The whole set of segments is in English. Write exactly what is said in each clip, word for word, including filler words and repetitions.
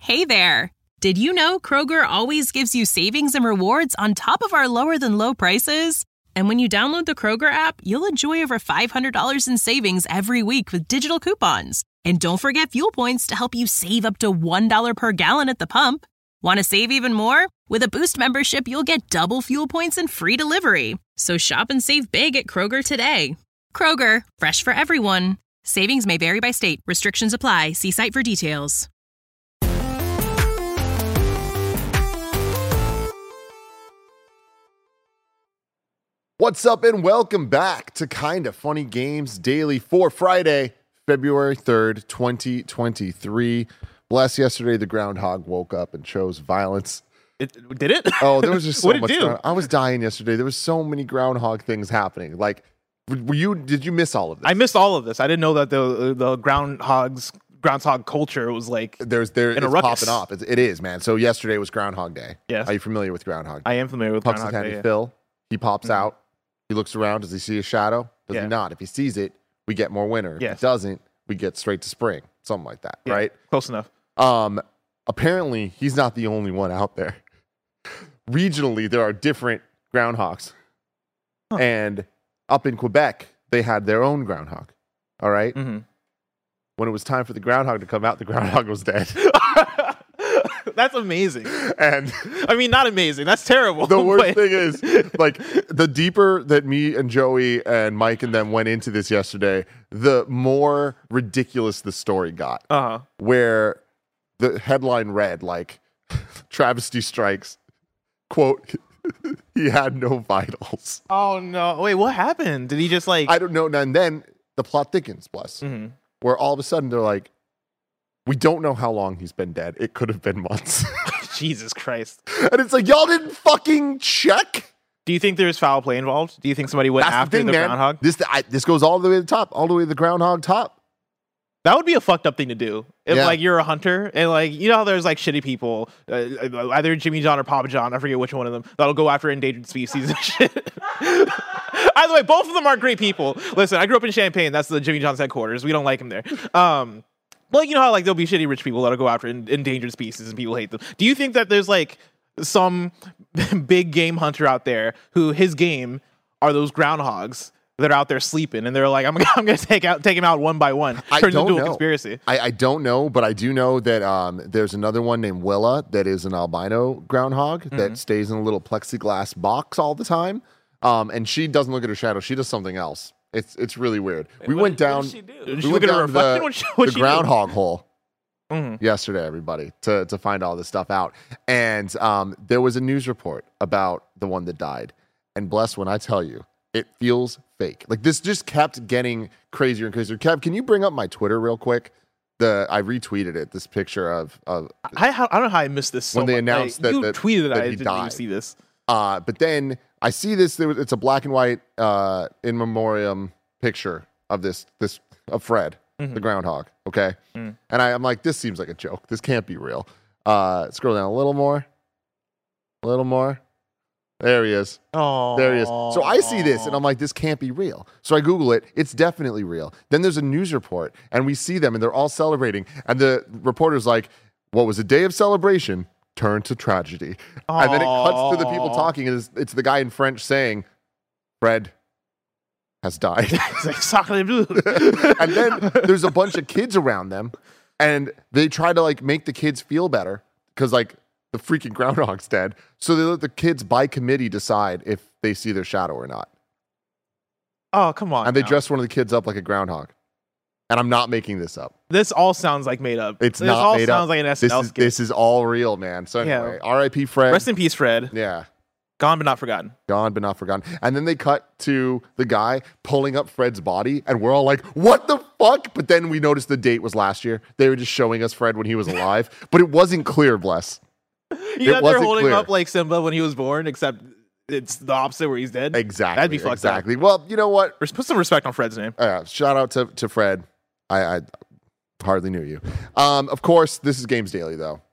Hey there! Did you know Kroger always gives you savings and rewards on top of our lower-than-low prices? And when you download the Kroger app, you'll enjoy over five hundred dollars in savings every week with digital coupons. And don't forget fuel points to help you save up to one dollar per gallon at the pump. Want to save even more? With a Boost membership, you'll get double fuel points and free delivery. So shop and save big at Kroger today. Kroger, fresh for everyone. Savings may vary by state. Restrictions apply. See site for details. What's up and welcome back to Kinda Funny Games Daily for Friday, February third, twenty twenty-three. Bless, yesterday the groundhog woke up and chose violence. It, did it? Oh, there was just so what did much. it do? ground- I was dying yesterday. There was so many groundhog things happening. Like, were you? Did you miss all of this? I missed all of this. I didn't know that the the groundhogs groundhog culture was like. There's there in a it's ruckus. popping off. It's, it is, man. So yesterday was Groundhog Day. Yes. Are you familiar with Groundhog Day? I am familiar with Groundhog Punxsutawney Day. Yeah. Phil. He pops Mhm. out. He looks around. Does he see a shadow? Does Yeah. he not? If he sees it, we get more winter. If Yes. he doesn't, we get straight to spring. Something like that, Yeah, right? Close enough. Um, apparently, he's not the only one out there. Regionally, there are different groundhogs. Huh. And up in Quebec, they had their own groundhog. All right? Mm-hmm. When it was time for the groundhog to come out, the groundhog was dead. That's amazing. And I mean, not amazing. That's terrible. the worst but- thing is, like, the deeper that me and Joey and Mike and them went into this yesterday, the more ridiculous the story got. Uh-huh. Where the headline read, like, travesty strikes, quote, he had no vitals. Oh no! Wait, what happened? Did he just like? I don't know. And then the plot thickens, bless, Mhm. where all of a sudden they're like, we don't know how long he's been dead. It could have been months. Jesus Christ! And it's like, y'all didn't fucking check? Do you think there's foul play involved? Do you think somebody went That's after the thing, the man. groundhog? This, I, this goes all the way to the top, all the way to the groundhog top. That would be a fucked up thing to do. If Yeah. like you're a hunter and like you know how there's like shitty people, uh, either Jimmy John or Papa John, I forget which one of them, that'll go after endangered species and shit. Either way, both of them are great people. Listen, I grew up in Champaign. That's the Jimmy John's headquarters. We don't like him there. Um, but you know how like there'll be shitty rich people that'll go after en- endangered species and people hate them. Do you think that there's like some big game hunter out there who his game are those groundhogs that are out there sleeping, and they're like, I'm, I'm going to take out, take him out one by one. I Turns don't into know. a conspiracy. I, I don't know, but I do know that um, there's another one named Willa that is an albino groundhog Mm-hmm. that stays in a little plexiglass box all the time. Um, and she doesn't look at her shadow. She does something else. It's it's really weird. we what went did- down, what did she do? Did we she went look at her down reflection? the, What'd she- what'd the she do? groundhog hole Mhm. yesterday, everybody, to, to find all this stuff out. And um, there was a news report about the one that died. And bless, when I tell you, it feels fake. Like, this just kept getting crazier and crazier. Kev, can you bring up my Twitter real quick? The I retweeted it. This picture of of I, I don't know how I missed this. So When they much. announced Like, that- you that- tweeted that it, I he didn't even died. see this. uh, but then I see this. There was, it's a black and white uh, in memoriam picture of this this of Fred, the groundhog. Okay, Mm. and I, I'm like, this seems like a joke. This can't be real. Uh, scroll down a little more, a little more. There he is. Oh, There he is. So I see this and I'm like, this can't be real. So I Google it. It's definitely real. Then there's a news report and we see them and they're all celebrating. And the reporter's like, what was a day of celebration turned to tragedy. And then it cuts to the people talking and it's, it's the guy in French saying, Fred has died. It's like sacre bleu. And then there's a bunch of kids around them and they try to like make the kids feel better because like the freaking groundhog's dead. So they let the kids by committee decide if they see their shadow or not. Oh, come on. And they now. dress one of the kids up like a groundhog. And I'm not making this up. This all sounds like made up. It's this not all made sounds up. like an S This N L is, skit. this is all real, man. So Yeah. anyway, R I P Fred. Rest in peace, Fred. yeah. Gone but not forgotten. Gone but not forgotten. And then they cut to the guy pulling up Fred's body, and we're all like, what the fuck? But then we noticed the date was last year. They were just showing us Fred when he was alive, but it wasn't clear, bless. You It know, they're wasn't holding clear. up like Simba when he was born, except it's the opposite where he's dead. Exactly. That'd be fucked exactly. Well, you know what? up. Res- Put some respect on Fred's name. Uh, shout out to, to Fred. I, I hardly knew you. Um, of course, this is Games Daily, though.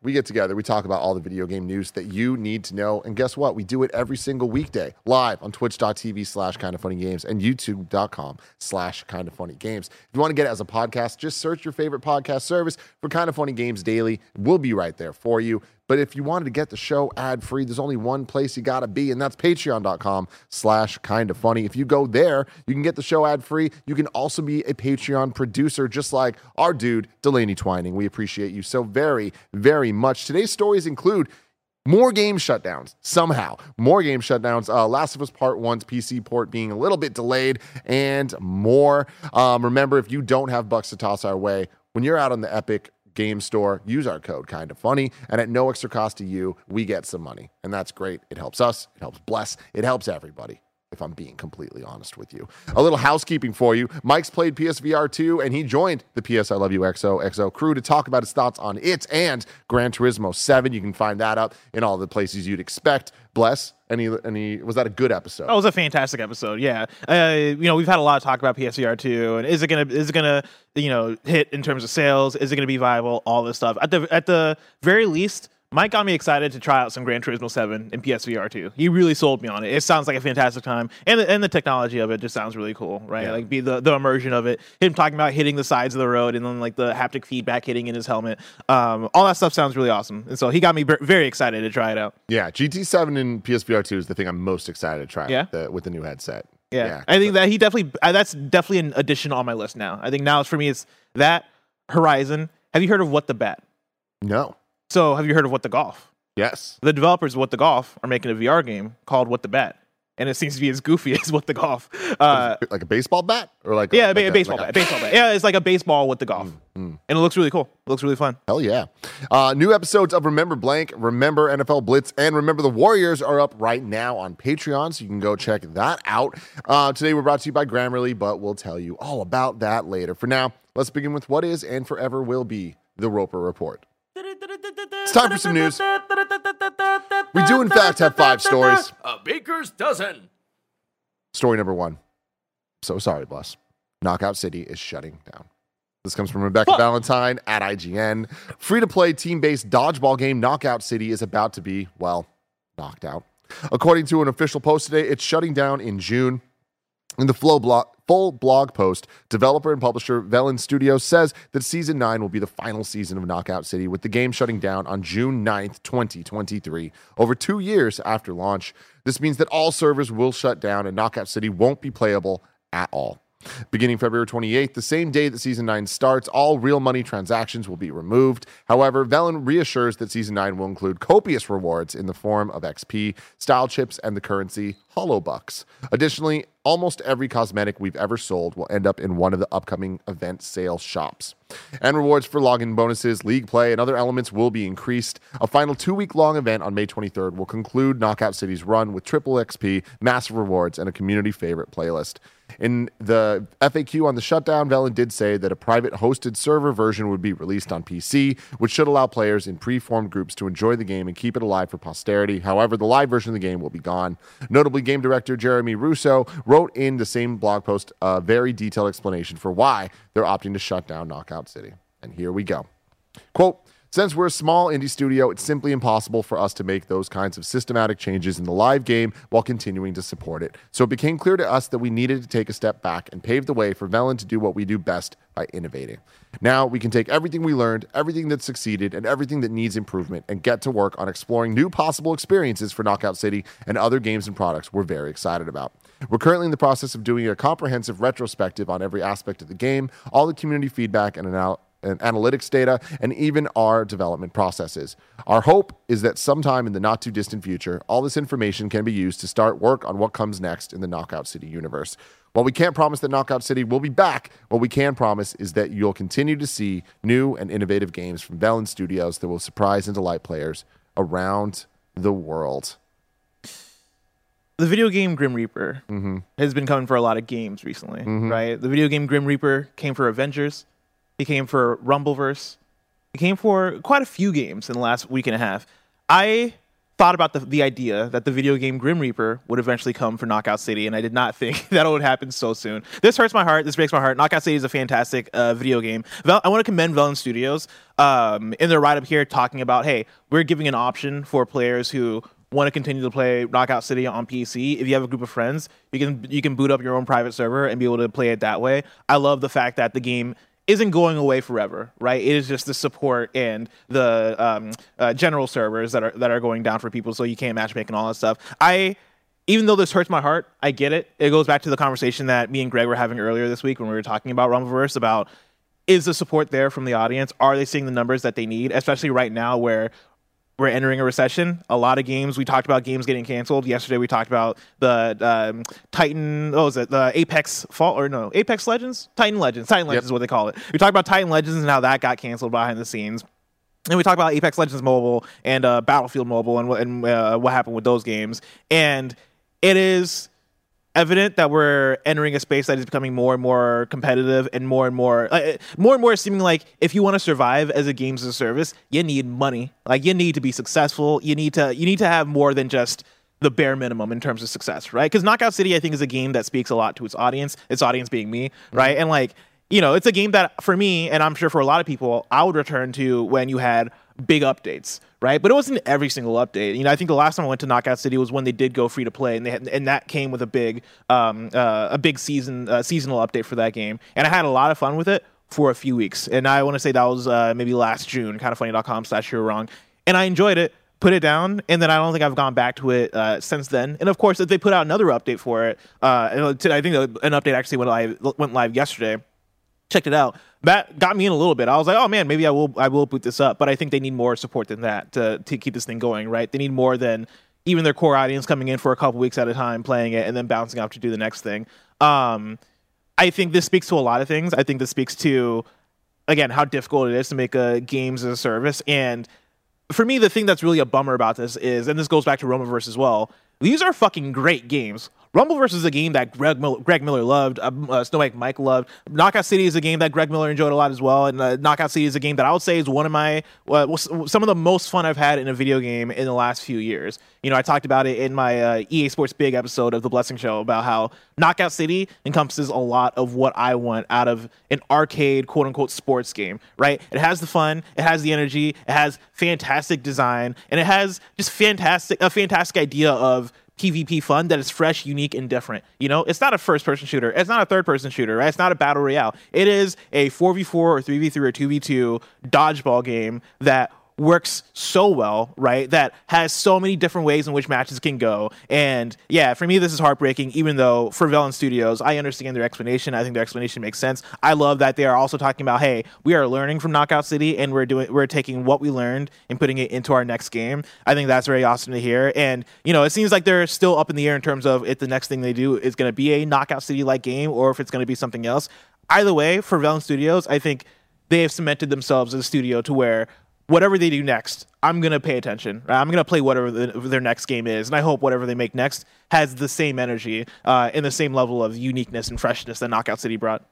we get together, we talk about all the video game news that you need to know. And guess what? We do it every single weekday live on twitch.tv slash kind of funny games and youtube.com slash kind of funny games. If you want to get it as a podcast, just search your favorite podcast service for Kind of Funny Games Daily. We'll be right there for you. But if you wanted to get the show ad-free, there's only one place you got to be, and that's patreon.com slash kind of funny. If you go there, you can get the show ad-free. You can also be a Patreon producer, just like our dude, Delaney Twining. We appreciate you so very, very much. Today's stories include more game shutdowns, somehow. More game shutdowns. Uh, Last of Us Part one's P C port being a little bit delayed, and more. Um, remember, if you don't have bucks to toss our way, when you're out on the Epic Game Store, use our code Kind of Funny, and at no extra cost to you, we get some money, and that's great. It helps us, it helps Bless, it helps everybody, if I'm being completely honest with you. A little housekeeping for you. Mike's played P S V R two, and he joined the P S I Love You X O X O crew to talk about his thoughts on it and Gran Turismo seven. You can find that up in all the places you'd expect. Bless, any, any, was that a good episode? That was a fantastic episode. Yeah. Uh, you know, we've had a lot of talk about P S V R two, and is it going to, is it going to, you know, hit in terms of sales? Is it going to be viable? All this stuff. At the, at the very least, Mike got me excited to try out some Gran Turismo seven in P S V R two. He really sold me on it. It sounds like a fantastic time, and the, and the technology of it just sounds really cool, right? Yeah. Like be the, the immersion of it. Him talking about hitting the sides of the road, and then like the haptic feedback hitting in his helmet. Um, all that stuff sounds really awesome, and so he got me b- very excited to try it out. Yeah, G T seven in P S V R two is the thing I'm most excited to try Yeah? with, the, with the new headset. Yeah, Yeah. I think that he definitely uh, that's definitely an addition on my list now. I think now it's for me it's that Horizon. Have you heard of What the Bet? No. So have you heard of What the Golf? Yes. The developers of What the Golf are making a V R game called What the Bet, and it seems to be as goofy as What the Golf. Uh, Like a baseball bat? Or like yeah, a, a, ba- like a baseball like bat. baseball bat. Yeah, it's like a baseball with the golf, mm. and it looks really cool. It looks really fun. Hell yeah. Uh, new episodes of Remember Blank, Remember N F L Blitz, and Remember the Warriors are up right now on Patreon, so you can go check that out. Uh, today we're brought to you by Grammarly, but we'll tell you all about that later. For now, let's begin with what is and forever will be the Roper Report. It's time for some news. We do, in fact, have five stories. A baker's dozen. Story number one. So sorry, Bless. Knockout City is shutting down. This comes from Rebecca Fuck. Valentine at I G N. Free-to-play team-based dodgeball game Knockout City is about to be, well, knocked out. According to an official post today, it's shutting down in June. In the flow blog, full blog post, developer and publisher Velen Studios says that Season nine will be the final season of Knockout City, with the game shutting down on June ninth, twenty twenty-three, over two years after launch. This means that all servers will shut down and Knockout City won't be playable at all. Beginning February twenty-eighth, the same day that Season nine starts, all real money transactions will be removed. However, Velen reassures that Season nine will include copious rewards in the form of X P, style chips, and the currency Holobucks. Additionally, almost every cosmetic we've ever sold will end up in one of the upcoming event sale shops. And rewards for login bonuses, league play, and other elements will be increased. A final two-week-long event on May twenty-third will conclude Knockout City's run with triple X P, massive rewards, and a community favorite playlist. In the F A Q on the shutdown, Velen did say that a private hosted server version would be released on P C, which should allow players in pre-formed groups to enjoy the game and keep it alive for posterity. However, the live version of the game will be gone. Notably, game director Jeremy Russo wrote in the same blog post a very detailed explanation for why they're opting to shut down Knockout City. And here we go. Quote, "Since we're a small indie studio, it's simply impossible for us to make those kinds of systematic changes in the live game while continuing to support it. So it became clear to us that we needed to take a step back and pave the way for Velen to do what we do best by innovating. Now we can take everything we learned, everything that succeeded, and everything that needs improvement and get to work on exploring new possible experiences for Knockout City and other games and products we're very excited about. We're currently in the process of doing a comprehensive retrospective on every aspect of the game, all the community feedback and analysis, and analytics data, and even our development processes. Our hope is that sometime in the not too distant future, all this information can be used to start work on what comes next in the Knockout City universe. While we can't promise that Knockout City will be back, what we can promise is that you'll continue to see new and innovative games from Velen Studios that will surprise and delight players around the world." The video game Grim Reaper Mm-hmm. has been coming for a lot of games recently, Mhm. right? The video game Grim Reaper came for Avengers. He came for Rumbleverse. He came for quite a few games in the last week and a half. I thought about the, the idea that the video game Grim Reaper would eventually come for Knockout City, and I did not think that it would happen so soon. This hurts my heart. This breaks my heart. Knockout City is a fantastic uh, video game. Vel- I want to commend Velan Studios um, in their write-up here talking about, hey, we're giving an option for players who want to continue to play Knockout City on P C. If you have a group of friends, you can you can boot up your own private server and be able to play it that way. I love the fact that the game isn't going away forever, right? It is just the support and the um, uh, general servers that are that are going down for people, so you can't matchmake and all that stuff. I, even though this hurts my heart, I get it. It goes back to the conversation that me and Greg were having earlier this week when we were talking about Rumbleverse, about is the support there from the audience? Are they seeing the numbers that they need, especially right now where we're entering a recession? A lot of games, we talked about games getting canceled. Yesterday we talked about the um, Titan, oh, is it the Apex Fall, or no, Apex Legends? Titan Legends. Titan Legends yep. is what they call it. We talked about Titan Legends and how that got canceled behind the scenes. And we talked about Apex Legends Mobile and uh, Battlefield Mobile and, and uh, what happened with those games. And it is evident that we're entering a space that is becoming more and more competitive and more and more, uh, more and more seeming like if you want to survive as a games as a service, you need money. Like you need to be successful. You need to, you need to have more than just the bare minimum in terms of success, right? Because Knockout City, I think, is a game that speaks a lot to its audience. Its audience being me, right? Mm-hmm. And like, you know, it's a game that for me, and I'm sure for a lot of people, I would return to when you had big updates, right? But it wasn't every single update. You know, I think the last time I went to Knockout City was when they did go free to play, and they had, and that came with a big, um, uh, a big season uh, seasonal update for that game, and I had a lot of fun with it for a few weeks. And I want to say that was uh, maybe last June, kind of funny dot com slash you're wrong, and I enjoyed it. Put it down, and then I don't think I've gone back to it uh, since then. And of course, if they put out another update for it, uh, I think an update actually went live went live yesterday. Checked it out. That got me in a little bit. I was like, oh man, maybe I will I will boot this up. But I think they need more support than that to to keep this thing going, right? They need more than even their core audience coming in for a couple weeks at a time, playing it, and then bouncing out to do the next thing. Um, I think this speaks to a lot of things. I think this speaks to, again, how difficult it is to make a games as a service. And for me, the thing that's really a bummer about this is, and this goes back to Rumbleverse as well, these are fucking great games. Rumbleverse is a game that Greg Miller, Greg Miller loved, um, uh, Snowbike Mike loved. Knockout City is a game that Greg Miller enjoyed a lot as well, and uh, Knockout City is a game that I would say is one of my, uh, some of the most fun I've had in a video game in the last few years. You know, I talked about it in my uh, E A Sports Big episode of The Blessing Show about how Knockout City encompasses a lot of what I want out of an arcade, quote-unquote, sports game, right? It has the fun, it has the energy, it has fantastic design, and it has just fantastic, a fantastic idea of PvP fun that is fresh, unique, and different. You know, it's not a first-person shooter. It's not a third-person shooter, right? It's not a battle royale. It is a four v four or three v three or two v two dodgeball game that works so well, right? That has so many different ways in which matches can go. And yeah, for me, this is heartbreaking, even though for Velan Studios, I understand their explanation. I think their explanation makes sense. I love that they are also talking about, hey, we are learning from Knockout City, and we're doing, we're taking what we learned and putting it into our next game. I think that's very awesome to hear. And, you know, it seems like they're still up in the air in terms of if the next thing they do is going to be a Knockout City-like game or if it's going to be something else. Either way, for Velan Studios, I think they have cemented themselves as a studio to where whatever they do next, I'm going to pay attention. Right? I'm going to play whatever the, their next game is, and I hope whatever they make next has the same energy uh, and the same level of uniqueness and freshness that Knockout City brought.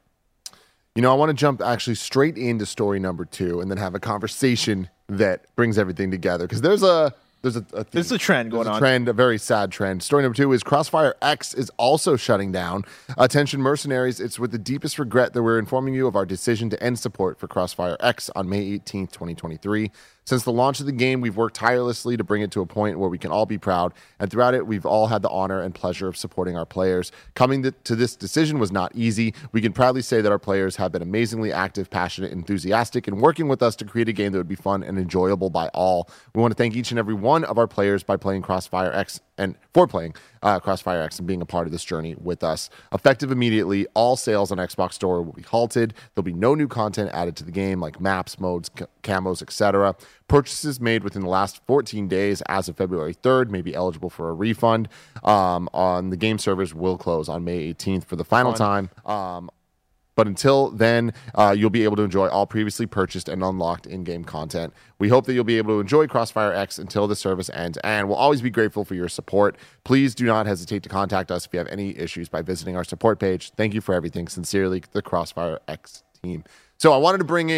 You know, I want to jump actually straight into story number two and then have a conversation that brings everything together, because there's a There's a, a There's a trend going There's a on. Trend, a very sad trend. Story number two is Crossfire X is also shutting down. Attention mercenaries, it's with the deepest regret that we're informing you of our decision to end support for Crossfire X on May eighteenth, twenty twenty-three. Since the launch of the game, we've worked tirelessly to bring it to a point where we can all be proud, and throughout it, we've all had the honor and pleasure of supporting our players. Coming to, to this decision was not easy. We can proudly say that our players have been amazingly active, passionate, enthusiastic, and working with us to create a game that would be fun and enjoyable by all. We want to thank each and every one of our players by playing Crossfire X and for playing uh, Crossfire X and being a part of this journey with us. Effective immediately, all sales on Xbox Store will be halted. There'll be no new content added to the game, like maps, modes, c- camos, et cetera. Purchases made within the last fourteen days as of February third may be eligible for a refund. Um, on the game servers will close on May eighteenth for the final Fun. time. Um, But until then, uh, you'll be able to enjoy all previously purchased and unlocked in-game content. We hope that you'll be able to enjoy Crossfire X until the service ends, and we'll always be grateful for your support. Please do not hesitate to contact us if you have any issues by visiting our support page. Thank you for everything. Sincerely, the Crossfire X team. So I wanted to bring in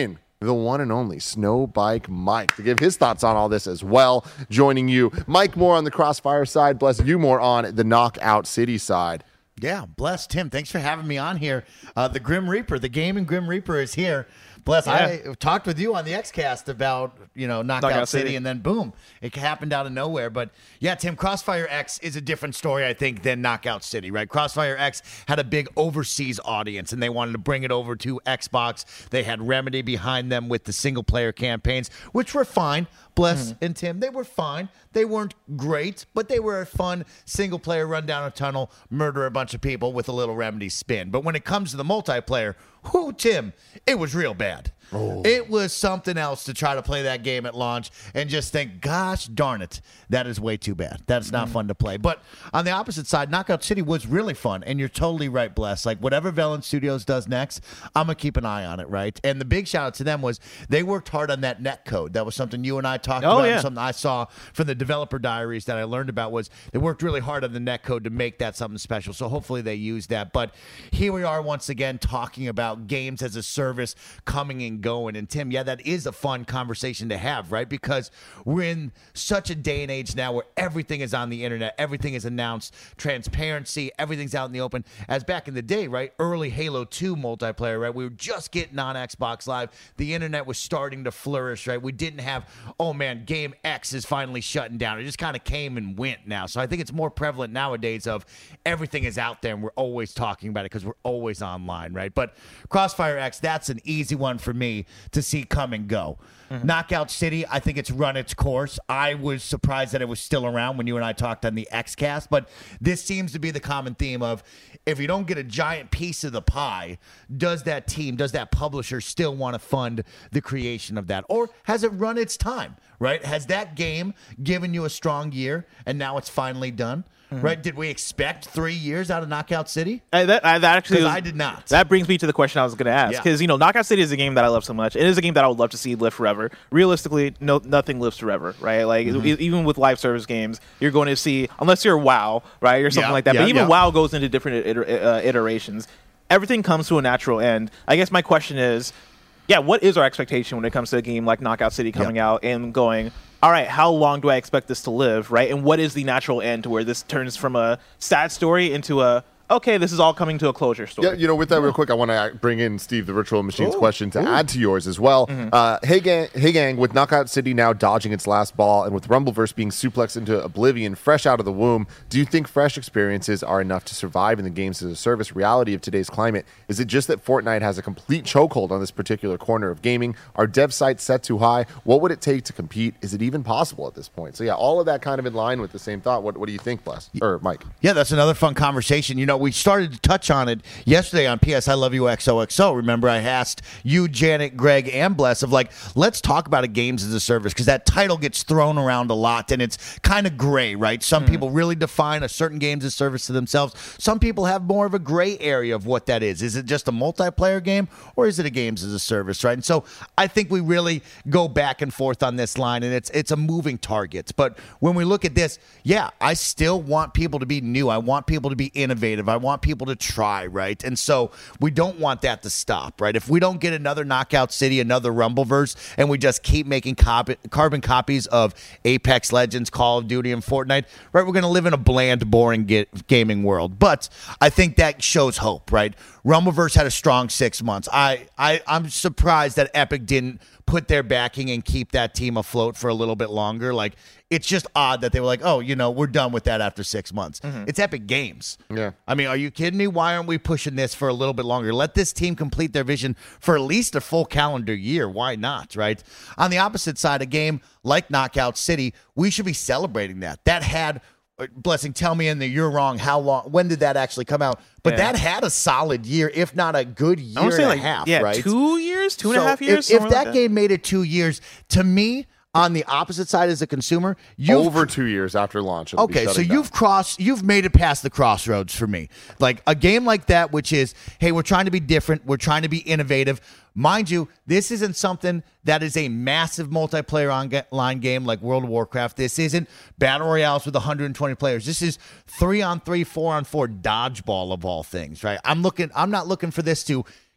the one and only Snow Bike Mike, to give his thoughts on all this as well. Joining you, Mike, more on the Crossfire side, Bless, you more on the Knockout City side. Yeah, Bless, Tim, thanks for having me on here. Uh, the Grim Reaper, the gaming Grim Reaper is here. Bless, yeah. I talked with you on the X-Cast about, you know, Knockout, Knockout City, City, and then boom, it happened out of nowhere. But yeah, Tim, Crossfire X is a different story, I think, than Knockout City, right? Crossfire X had a big overseas audience, and they wanted to bring it over to Xbox. They had Remedy behind them with the single-player campaigns, which were fine. Bless mm-hmm. and Tim, they were fine. They weren't great, but they were a fun single-player run down a tunnel, murder a bunch of people with a little Remedy spin. But when it comes to the multiplayer, whoo, Tim, it was real bad. Oh. It was something else to try to play that game at launch and just think, gosh darn it, that is way too bad. That's not mm. fun to play. But on the opposite side, Knockout City was really fun, and you're totally right, Bless. Like, whatever Velan Studios does next, I'm going to keep an eye on it, right? And the big shout out to them was they worked hard on that net code. That was something you and I talked oh, about, yeah. and something I saw from the developer diaries that I learned about was they worked really hard on the net code to make that something special. So hopefully they use that. But here we are once again talking about games as a service coming and going. And Tim, yeah, that is a fun conversation to have, right? Because we're in such a day and age now where everything is on the internet, everything is announced, transparency, everything's out in the open. As back in the day, right, early Halo two multiplayer, right, we were just getting on Xbox Live. The internet was starting to flourish, right? We didn't have, oh man, game X is finally shutting down. It just kind of came and went now. So I think it's more prevalent nowadays of everything is out there and we're always talking about it because we're always online, right? But Crossfire X, that's an easy one for me to see come and go. Mm-hmm. Knockout City, I think it's run its course. I was surprised that it was still around when you and I talked on the X-Cast, but this seems to be the common theme of if you don't get a giant piece of the pie, does that team, does that publisher still want to fund the creation of that? Or has it run its time, right? Has that game given you a strong year and now it's finally done? Mm-hmm. Right? Did we expect three years out of Knockout City? Uh, that, uh, that actually, was, I did not. That brings me to the question I was going to ask because yeah. you know, Knockout City is a game that I love so much. It is a game that I would love to see live forever. Realistically, no, nothing lives forever, right? Like mm-hmm. e- even with live service games, you're going to see unless you're WoW, right, or something yeah, like that. Yeah, but even yeah. WoW goes into different iter- uh, iterations. Everything comes to a natural end. I guess my question is, yeah, what is our expectation when it comes to a game like Knockout City coming yeah. out and going, all right, how long do I expect this to live, right? And what is the natural end to where this turns from a sad story into a, okay, this is all coming to a closure story? Yeah, you know, with that real quick, I want to bring in Steve, the Virtual Machines Ooh. question to Ooh. add to yours as well. Mm-hmm. Uh, hey, gang, hey, gang, with Knockout City now dodging its last ball and with Rumbleverse being suplexed into oblivion fresh out of the womb, do you think fresh experiences are enough to survive in the games as a service reality of today's climate? Is it just that Fortnite has a complete chokehold on this particular corner of gaming? Are dev sites set too high? What would it take to compete? Is it even possible at this point? So yeah, all of that kind of in line with the same thought. What, what do you think, Bless? Or Mike? Yeah, that's another fun conversation. You know, we started to touch on it yesterday on P S I Love You X O X O. Remember, I asked you, Janet, Greg, and Bless of like, let's talk about a games as a service because that title gets thrown around a lot and it's kind of gray, right? Some mm. people really define a certain games as a service to themselves. Some people have more of a gray area of what that is. Is it just a multiplayer game or is it a games as a service, right? And so I think we really go back and forth on this line and it's it's a moving target. But when we look at this, yeah, I still want people to be new. I want people to be innovative. I want people to try, right? And so we don't want that to stop, right? If we don't get another Knockout City, another Rumbleverse, and we just keep making copy, carbon copies of Apex Legends, Call of Duty, and Fortnite, right, we're going to live in a bland, boring ga- gaming world. But I think that shows hope, right? Rumbleverse had a strong six months. I, I, I'm surprised that Epic didn't put their backing and keep that team afloat for a little bit longer. Like, it's just odd that they were like, oh, you know, we're done with that after six months. Mm-hmm. It's Epic Games. Yeah. I mean, are you kidding me? Why aren't we pushing this for a little bit longer? Let this team complete their vision for at least a full calendar year. Why not, right? On the opposite side, a game like Knockout City, we should be celebrating that. That had... Blessing, tell me in the you're wrong. How long? When did that actually come out? But yeah. that had a solid year, if not a good year and like, a half, yeah, right? Two years, two so and a half years. If, if that, like that game made it two years, to me, on the opposite side as a consumer, you've, over two years after launch. Okay, so you've down. crossed, you've made it past the crossroads for me. Like a game like that, which is, hey, we're trying to be different, we're trying to be innovative. Mind you, this isn't something that is a massive multiplayer online game like World of Warcraft. This isn't battle royales with one hundred twenty players. This is three on three, four on four dodgeball of all things, right? I'm looking. I'm not looking for this to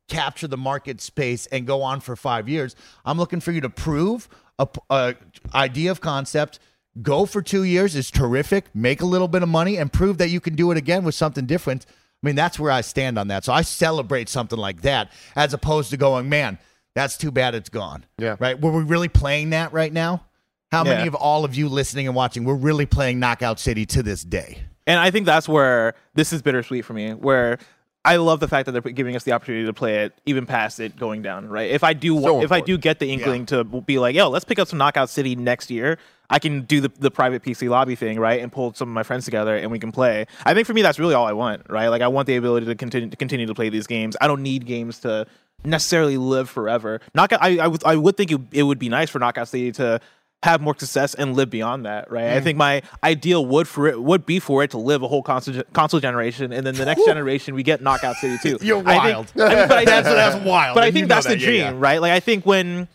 capture the market space and go on for five years. I'm looking for you to prove a, a idea of concept. Go for two years is terrific. Make a little bit of money and prove that you can do it again with something different. I mean, that's where I stand on that. So I celebrate something like that as opposed to going, man, that's too bad it's gone. Yeah. Right? Were we really playing that right now? How Yeah. many of all of you listening and watching, we're really playing Knockout City to this day? And I think that's where this is bittersweet for me, where I love the fact that they're giving us the opportunity to play it even past it going down, right? If I do So if I important. do get the inkling yeah. to be like, yo, let's pick up some Knockout City next year, I can do the, the private P C lobby thing, right? And pull some of my friends together and we can play. I think for me, that's really all I want, right? Like I want the ability to continue to continue to play these games. I don't need games to necessarily live forever. Knockout, I, I, would, I would think it, it would be nice for Knockout City to have more success and live beyond that, right? Mm. I think my ideal would for it would be for it to live a whole console, console generation, and then the next generation we get Knockout City too. You're wild. I think, I mean, but I, that's, that's wild. But I and think you know that's that. the dream, yeah, yeah. right? Like I think when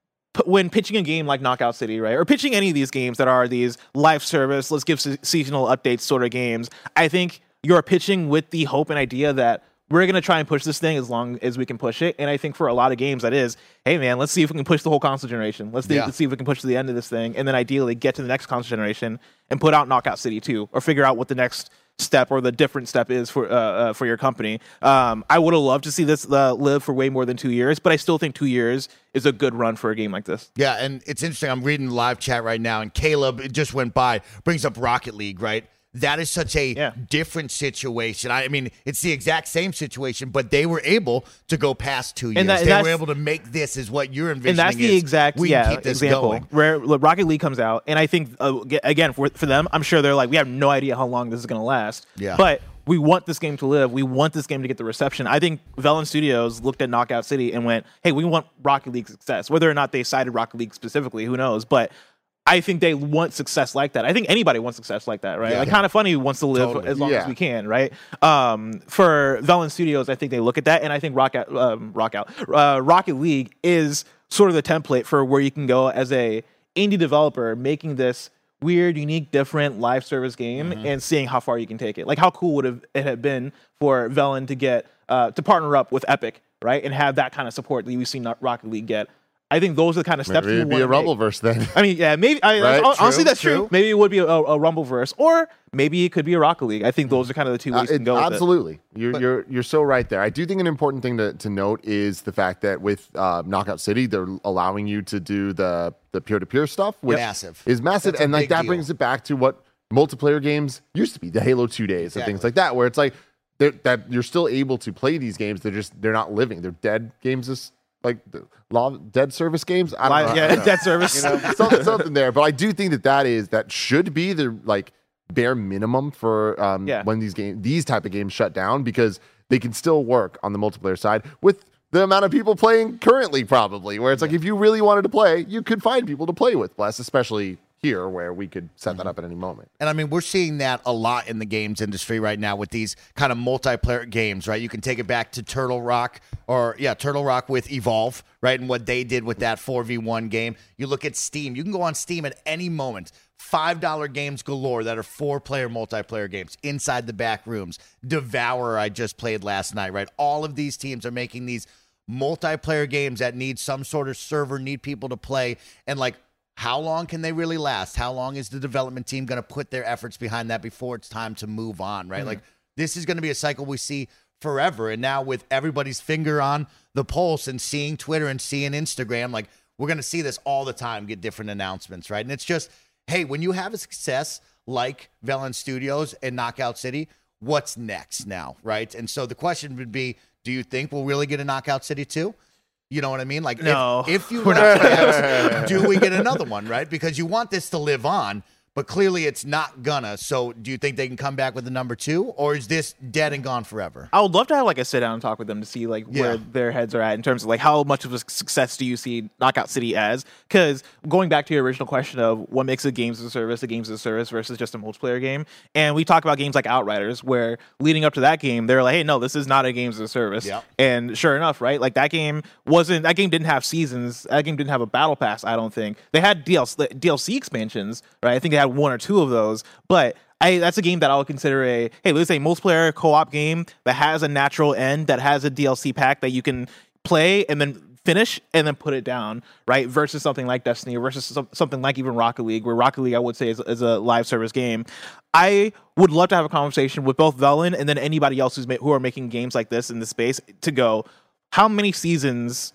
when pitching a game like Knockout City, right, or pitching any of these games that are these live service, let's give se- seasonal updates sort of games, I think you're pitching with the hope and idea that we're going to try and push this thing as long as we can push it. And I think for a lot of games that is, hey man, let's see if we can push the whole console generation. Let's, yeah. let's see if we can push to the end of this thing. And then ideally get to the next console generation and put out Knockout City two, or figure out what the next step or the different step is for uh, uh, for your company. Um, I would have loved to see this uh, live for way more than two years, but I still think two years is a good run for a game like this. Yeah, and it's interesting. I'm reading the live chat right now, and Caleb, it just went by, brings up Rocket League, right? That is such a yeah. different situation. I mean, it's the exact same situation, but they were able to go past two years. And that, they were able to make this is what you're envisioning. And that's the is, exact we yeah, can keep this example. going. Where Rocket League comes out, and I think, uh, again, for, for them, I'm sure they're like, we have no idea how long this is going to last. Yeah. But we want this game to live. We want this game to get the reception. I think Velan Studios looked at Knockout City and went, hey, we want Rocket League success. Whether or not they cited Rocket League specifically, who knows? But I think they want success like that. I think anybody wants success like that, right? Yeah. Like Kind of Funny wants to live Totally. as long Yeah. as we can, right? Um, for Velan Studios, I think they look at that, and I think Rocket, um, Rockout, uh, Rocket League is sort of the template for where you can go as a indie developer making this weird, unique, different live service game mm-hmm. and seeing how far you can take it. Like how cool would have it have been for Velan to get uh, to partner up with Epic, right, and have that kind of support that we've seen Rocket League get. I think those are the kind of steps Maybe you it'd be a want to Rumbleverse then. I mean, yeah, maybe. I, Right? Honestly, True, that's true. true. Maybe it would be a, a Rumbleverse, or maybe it could be a Rocket League. I think those are kind of the two Uh, ways you it- can go with it. absolutely. You're, you're, you're so right there. I do think an important thing to, to note is the fact that with uh, Knockout City, they're allowing you to do the, the peer-to-peer stuff, which Massive. is massive. That's a And like big that deal. brings it back to what multiplayer games used to be, the Halo two days and things Exactly. like that, where it's like they're- that you're still able to play these games. They're just, they're not living. They're dead games, is like the law, dead service games. I don't Live- know. I yeah, don't know. dead service. You know, something, something there. But I do think that that is that should be the like bare minimum for um, Yeah. when these game these type of games shut down, because they can still work on the multiplayer side with the amount of people playing currently, probably. Where it's like if you really wanted to play, you could find people to play with. Less, especially here where we could set that up at any moment. And I mean, we're seeing that a lot in the games industry right now with these kind of multiplayer games, right? You can take it back to Turtle Rock or, yeah, Turtle Rock with Evolve, right? And what they did with that four v one game. You look at Steam. You can go on Steam at any moment. five dollar games galore that are four-player multiplayer games inside the back rooms. Devourer I just played last night, right? All of these teams are making these multiplayer games that need some sort of server, need people to play, and like, how long can they really last? How long is the development team going to put their efforts behind that before it's time to move on, right? Mm-hmm. Like, this is going to be a cycle we see forever. And now with everybody's finger on the pulse and seeing Twitter and seeing Instagram, like, we're going to see this all the time, get different announcements, right? And it's just, hey, when you have a success like Velan Studios and Knockout City, what's next now, right? And so the question would be, do you think we'll really get a Knockout City two? You know what I mean? Like, No. if, if you like Cavs, do we get another one, right? Because you want this to live on, but clearly it's not gonna. So do you think they can come back with a number two, or is this dead and gone forever? I would love to have like a sit down and talk with them to see like Yeah. where their heads are at in terms of like how much of a success do you see Knockout City as? Because going back to your original question of what makes a games as a service a games as a service versus just a multiplayer game, and we talk about games like Outriders, where leading up to that game they're like, hey, no, this is not a games as a service. Yep. And sure enough, right? Like that game wasn't. That game didn't have seasons. That game didn't have a battle pass. I don't think they had D L C, D L C expansions, right? I think they had one or two of those, but I that's a game that I would consider a hey, let's say multiplayer co-op game that has a natural end, that has a D L C pack that you can play and then finish and then put it down, right? Versus something like Destiny, versus some, something like even Rocket League, where Rocket League I would say is, is a live service game. I would love to have a conversation with both Velen and then anybody else who's ma- who are making games like this in this space to go, how many seasons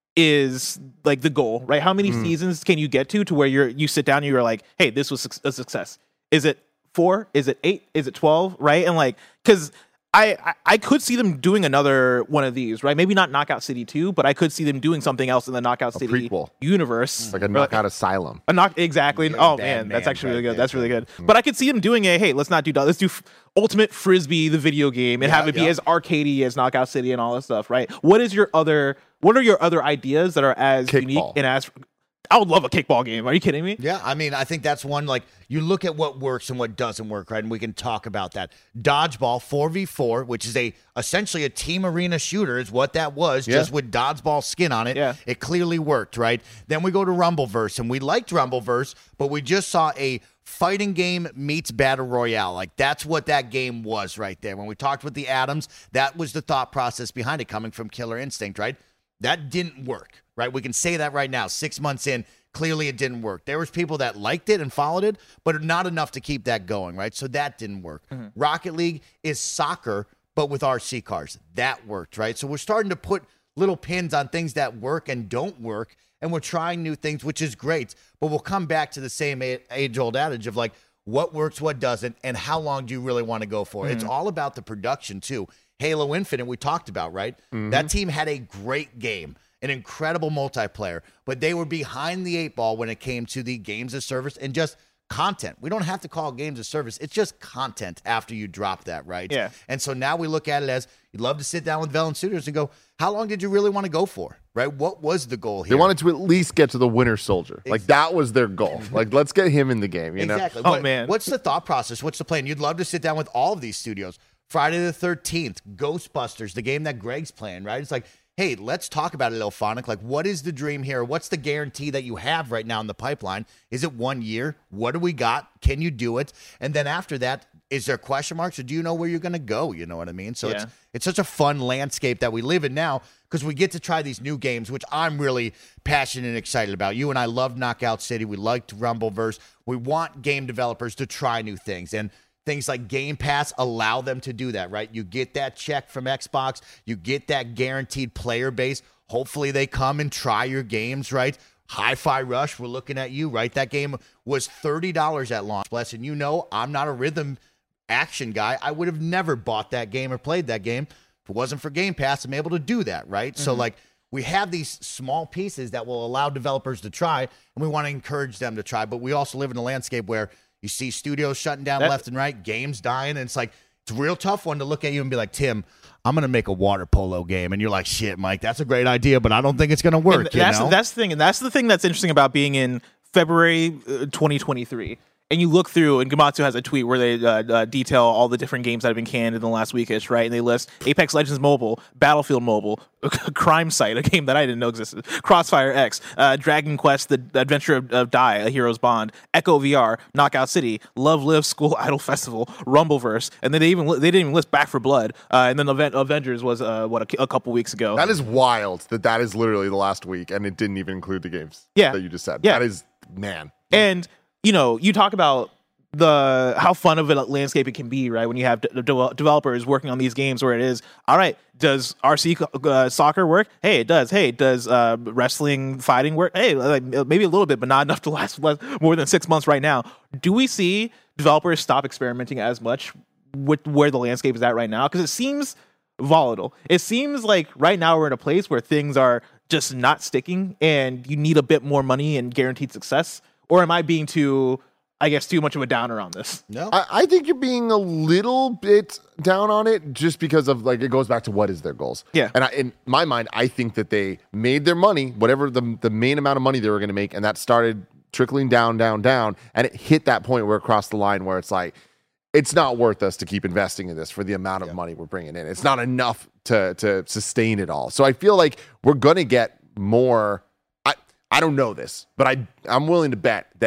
is like the goal, right? How many mm. seasons can you get to to where you're you sit down and you're like, hey, this was a success? Is it four? Is it eight? Is it twelve? Right? And like, because I, I I could see them doing another one of these, right? Maybe not Knockout City two, but I could see them doing something else in the Knockout a City prequel. universe, like a Knockout Asylum. A knock exactly. Oh man, that's actually really good. That's really good. But I could see them doing a hey, let's not do that. Let's do f- Ultimate Frisbee, the video game, and yeah, have it be yeah. as arcadey as Knockout City and all that stuff, right? What is your other? What are your other ideas that are as Kickball. unique and as? I would love a kickball game. Are you kidding me? Yeah, I mean, I think that's one, like, you look at what works and what doesn't work, right? And we can talk about that. Dodgeball four v four, which is a essentially a team arena shooter, is what that was, yeah. just with dodgeball skin on it. Yeah. It clearly worked, right? Then we go to Rumbleverse, and we liked Rumbleverse, but we just saw a fighting game meets battle royale. Like, that's what that game was right there. When we talked with the Adams, that was the thought process behind it, coming from Killer Instinct, right? That didn't work, right? We can say that right now. Six months in, clearly it didn't work. There was people that liked it and followed it, but not enough to keep that going, right? So that didn't work. Mm-hmm. Rocket League is soccer, but with R C cars. That worked, right? So we're starting to put little pins on things that work and don't work, and we're trying new things, which is great. But we'll come back to the same age-old adage of, like, what works, what doesn't, and how long do you really want to go for? Mm-hmm. It's all about the production, too. Halo Infinite, we talked about, right? Mm-hmm. That team had a great game, an incredible multiplayer, but they were behind the eight ball when it came to the games of service and just content. We don't have to call it games of service. It's just content after you drop that, right? Yeah. And so now we look at it as, you'd love to sit down with Velen Studios and go, how long did you really want to go for, right? What was the goal here? They wanted to at least get to the Winter Soldier. Like, that was their goal. Like, let's get him in the game, you exactly. know? Oh, what, man. What's the thought process? What's the plan? You'd love to sit down with all of these studios. Friday the thirteenth, Ghostbusters, the game that Greg's playing, right? It's like, hey, let's talk about it, IllFonic. Like, what is the dream here? What's the guarantee that you have right now in the pipeline? Is it one year? What do we got? Can you do it? And then after that, is there question marks, or do you know where you're going to go? You know what I mean? So yeah. it's it's such a fun landscape that we live in now, because we get to try these new games, which I'm really passionate and excited about. You and I love Knockout City. We liked Rumbleverse. We want game developers to try new things. And things like Game Pass allow them to do that, right? You get that check from Xbox. You get that guaranteed player base. Hopefully they come and try your games, right? Hi-Fi Rush, we're looking at you, right? That game was thirty dollars at launch. Bless, and you know I'm not a rhythm action guy. I would have never bought that game or played that game if it wasn't for Game Pass. I'm able to do that, right? Mm-hmm. So, like, we have these small pieces that will allow developers to try, and we want to encourage them to try. But we also live in a landscape where you see studios shutting down that, left and right, games dying, and it's like, it's a real tough one to look at you and be like, Tim, I'm going to make a water polo game. And you're like, shit, Mike, that's a great idea, but I don't think it's going to work. That's, you know? that's the thing. And that's the thing that's interesting about being in February uh, twenty twenty-three. And you look through, and Gematsu has a tweet where they uh, uh, detail all the different games that have been canned in the last weekish, right? And they list Apex Legends Mobile, Battlefield Mobile, Crime Site, a game that I didn't know existed, Crossfire X, uh, Dragon Quest, The Adventure of, of Die, A Hero's Bond, Echo V R, Knockout City, Love Live School Idol Festival, Rumbleverse, and then they even they didn't even list Back for Blood, uh, and then Aven- Avengers was uh, what a, a couple weeks ago. That is wild. That that is literally the last week, and it didn't even include the games. Yeah. that you just said. Yeah. That is, man. And you know, you talk about the how fun of a landscape it can be, right? When you have de- de- developers working on these games where it is, all right, does R C uh, soccer work? Hey, it does. Hey, does uh, wrestling fighting work? Hey, like, maybe a little bit, but not enough to last less, more than six months right now. Do we see developers stop experimenting as much with where the landscape is at right now? Because it seems volatile. It seems like right now we're in a place where things are just not sticking and you need a bit more money and guaranteed success. Or am I being too... I guess too much of a downer on this. No, I, I think you're being a little bit down on it just because of, like, it goes back to what is their goals. Yeah. And I, in my mind, I think that they made their money, whatever the the main amount of money they were going to make, and that started trickling down, down, down, and it hit that point where it crossed the line where it's like, it's not worth us to keep investing in this for the amount of yeah. money we're bringing in. It's not enough to to sustain it all. So I feel like we're going to get more. I I don't know this, but I I'm willing to bet that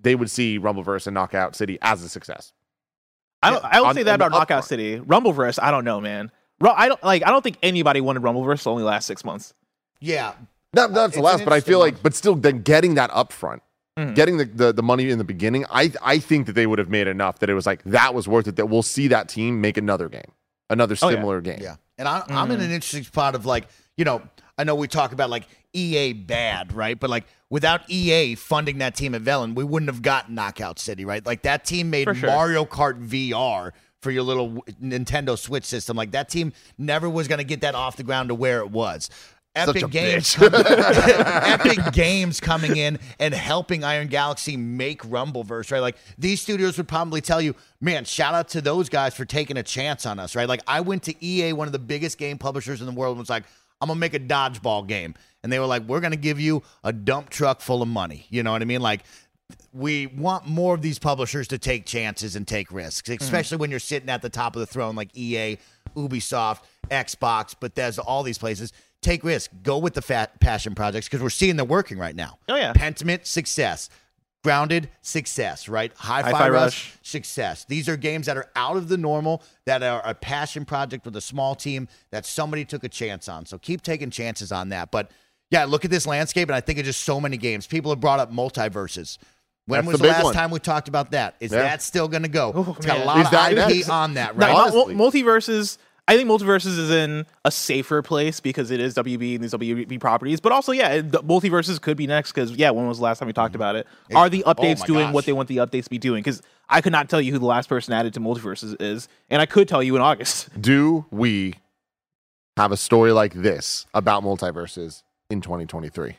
they would see Rumbleverse and Knockout City as a success. I don't. I would On- say that on the about Knockout upfront. City. Rumbleverse, I don't know, man. Ru- I don't like. I don't think anybody wanted Rumbleverse to only last six months. Yeah. Not, not It's the an last, but I feel interesting like, one. but still, then getting that upfront, Mhm. getting the, the the money in the beginning, I I think that they would have made enough that it was like that was worth it. That we'll see that team make another game, another Oh, yeah. similar game. Yeah. And I, I'm in an interesting spot of like, you know, I know we talk about like E A bad, right? But like without E A funding that team at Velen, we wouldn't have gotten Knockout City, right? Like that team made For sure. Mario Kart V R for your little Nintendo Switch system. Like that team never was going to get that off the ground to where it was. Such Epic a Games, bitch. Epic Games coming in and helping Iron Galaxy make Rumbleverse, right? Like these studios would probably tell you, man, shout out to those guys for taking a chance on us, right? Like I went to E A, one of the biggest game publishers in the world, and was like, I'm gonna make a dodgeball game, and they were like, we're gonna give you a dump truck full of money. You know what I mean? Like we want more of these publishers to take chances and take risks, especially when you're sitting at the top of the throne like E A, Ubisoft, Xbox, Bethesda, all these places. Take risks. Go with the fat passion projects because we're seeing they're working right now. Oh, yeah. Pentiment, success. Grounded, success, right? Hi-Fi, Hi-Fi Rush, Rush. success. These are games that are out of the normal, that are a passion project with a small team that somebody took a chance on. So keep taking chances on that. But yeah, look at this landscape, and I think of just so many games. People have brought up multiverses. When That's was the the big last one. time we talked about that? Is Yeah. that still going to go? Oh, it's got man. a lot Is of that I P next? on that, No, right? not- mul- Honestly. multiverses. I think multiverses is in a safer place because it is W B and these W B properties. But also, yeah, it- the multiverses could be next because yeah, when was the last time we talked about it? Are the updates oh my doing gosh. what they want the updates to be doing? Because I could not tell you who the last person added to multiverses is, and I could tell you in August. Do we have a story like this about multiverses in twenty twenty-three?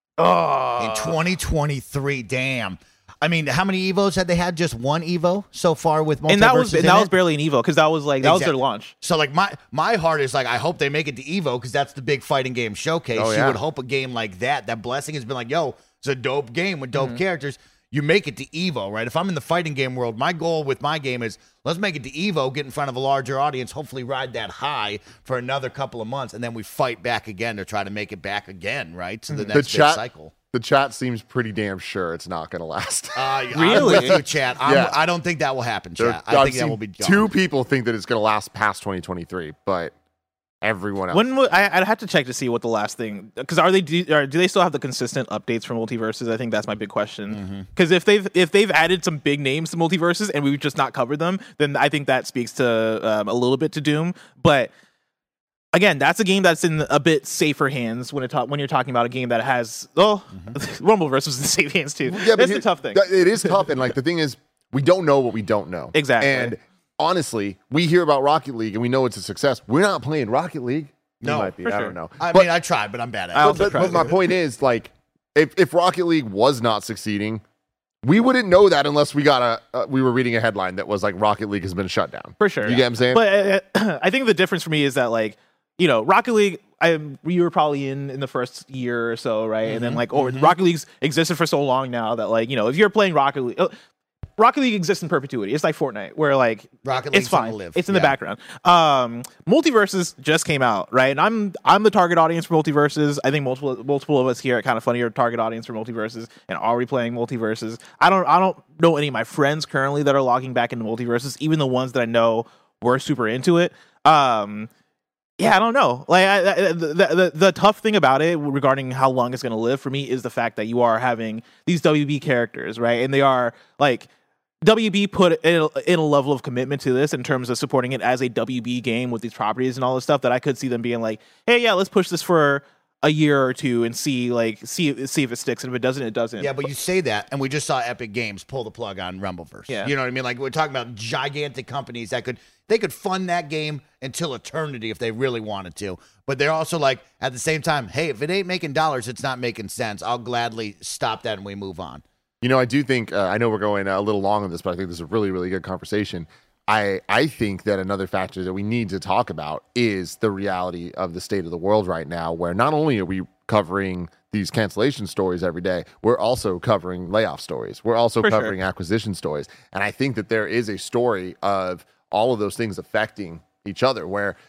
Oh, In twenty twenty-three, damn. I mean, how many Evos had they had? Just one Evo so far with multiverses and that was in and that it? was barely an Evo because that was like that was their Exactly. launch. So like my my heart is like I hope they make it to Evo because that's the big fighting game showcase. Oh, You yeah. would hope a game like that. That Blessing has been like, yo, it's a dope game with Mm-hmm. dope characters. You make it to Evo, right? If I'm in the fighting game world, my goal with my game is let's make it to Evo, get in front of a larger audience, hopefully ride that high for another couple of months, and then we fight back again to try to make it back again, right? So the The next big chat, cycle. the chat seems pretty damn sure it's not going to last. Uh, Really? I'm with you, chat. I'm, Yeah. I don't think that will happen, There- chat. I've I think that seen will be gone. two people think that it's going to last past twenty twenty-three, but everyone else. When wo- I, I'd have to check to see what the last thing because are they do, or do they still have the consistent updates for multiverses? I think that's my big question. Because if they've if they've added some big names to multiverses and we've just not covered them, then I think that speaks to um, a little bit to Doom. But again, that's a game that's in a bit safer hands when it ta- when you're talking about a game that has oh Rumbleverse was in safe hands too. Yeah, but that's here- the tough thing. th- It is tough, and like the thing is, we don't know what we don't know. Exactly. And honestly, we hear about Rocket League and we know it's a success. We're not playing Rocket League. We No, might be. for I sure. don't know. I but, mean, I tried, but I'm bad at I it. also but, tried. but my point is, like, if if Rocket League was not succeeding, we wouldn't know that unless we got a uh, we were reading a headline that was like Rocket League has been shut down. For sure. You get what I'm saying? But uh, I think the difference for me is that, like, you know, Rocket League, I we were probably in in the first year or so, right? And then, like, oh, Rocket League's existed for so long now that, like, you know, if you're playing Rocket League, uh, Rocket League exists in perpetuity. It's like Fortnite, where, like, Rocket it's League's gonna fine. live. It's in the Yeah. background. Um, Multiverses just came out, right? And I'm I'm the target audience for Multiverses. I think multiple multiple of us here at Kind of Funny are target audience for Multiverses and already playing Multiverses. I don't I don't know any of my friends currently that are logging back into Multiverses, even the ones that I know were super into it. Um, yeah, I don't know. Like I, I, the, the the tough thing about it regarding how long it's going to live for me is the fact that you are having these W B characters, right? And they are like W B put in a, in a level of commitment to this in terms of supporting it as a W B game with these properties and all this stuff that I could see them being like, hey, yeah, let's push this for a year or two and see like see see if it sticks, and if it doesn't, it doesn't. Yeah, but you say that, and we just saw Epic Games pull the plug on Rumbleverse. Yeah. You know what I mean? Like, we're talking about gigantic companies that could they could fund that game until eternity if they really wanted to. But they're also like, at the same time, hey, if it ain't making dollars, it's not making sense. I'll gladly stop that and we move on. You know, I do think, uh, I know we're going a little long on this, but I think this is a really, really good conversation. I, I think that another factor that we need to talk about is the reality of the state of the world right now, where not only are we covering these cancellation stories every day, we're also covering layoff stories. We're also For sure. covering acquisition stories. And I think that there is a story of all of those things affecting each other, where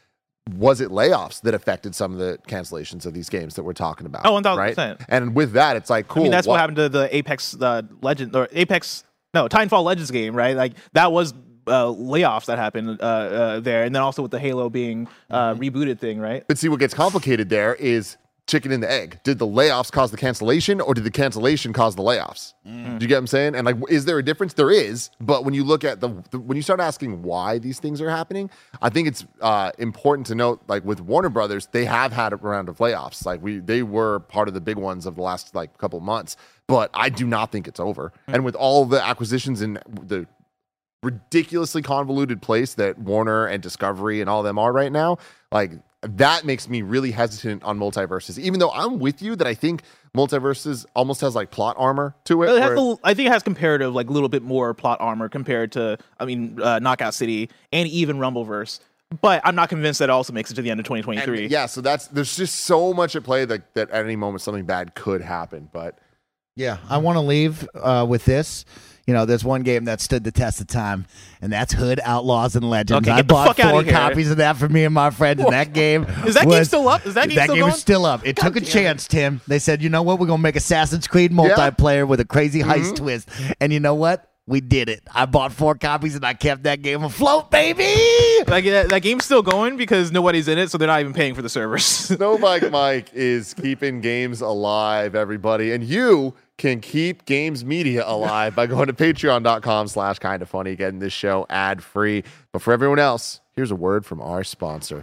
was it layoffs that affected some of the cancellations of these games that we're talking about? Oh, one thousand right? percent. And with that, it's like, cool. I mean, that's what, what happened to the Apex uh, Legend or Apex, no, Titanfall Legends game, right? Like that was uh, layoffs that happened uh, uh, there. And then also with the Halo being uh, mm-hmm. rebooted thing, right? But see, what gets complicated there is chicken and the egg. Did the layoffs cause the cancellation, or did the cancellation cause the layoffs? Mm. Do you get what I'm saying? And like, is there a difference? There is. But when you look at the, the when you start asking why these things are happening, I think it's uh, important to note, like with Warner Brothers, they have had a round of layoffs. Like we, they were part of the big ones of the last like couple of months. But I do not think it's over. Mm. And with all the acquisitions and the ridiculously convoluted place that Warner and Discovery and all of them are right now, like that makes me really hesitant on multiverses, even though I'm with you that I think multiverses almost has like plot armor to it. it has the, I think it has comparative, like a little bit more plot armor compared to, I mean, uh, Knockout City and even Rumbleverse. But I'm not convinced that it also makes it to the end of twenty twenty-three. And yeah, so that's there's just so much at play that, that at any moment something bad could happen. But yeah, I want to leave uh, with this. You know, there's one game that stood the test of time, and that's Hood Outlaws and Legends. Okay, I bought four here. copies of that for me and my friends, and that game is that was, game still up? Is that game that still game going? is still up. It God took a chance, it. Tim. They said, you know what? We're gonna make Assassin's Creed multiplayer yeah. with a crazy mm-hmm. heist twist, and you know what? We did it. I bought four copies, and I kept that game afloat, baby. Like that, that game's still going because nobody's in it, so they're not even paying for the servers. Snow Mike Mike is keeping games alive, everybody, and you can keep Games Media alive by going to patreon.com slash kind of funny, getting this show ad free. But for everyone else, here's a word from our sponsor.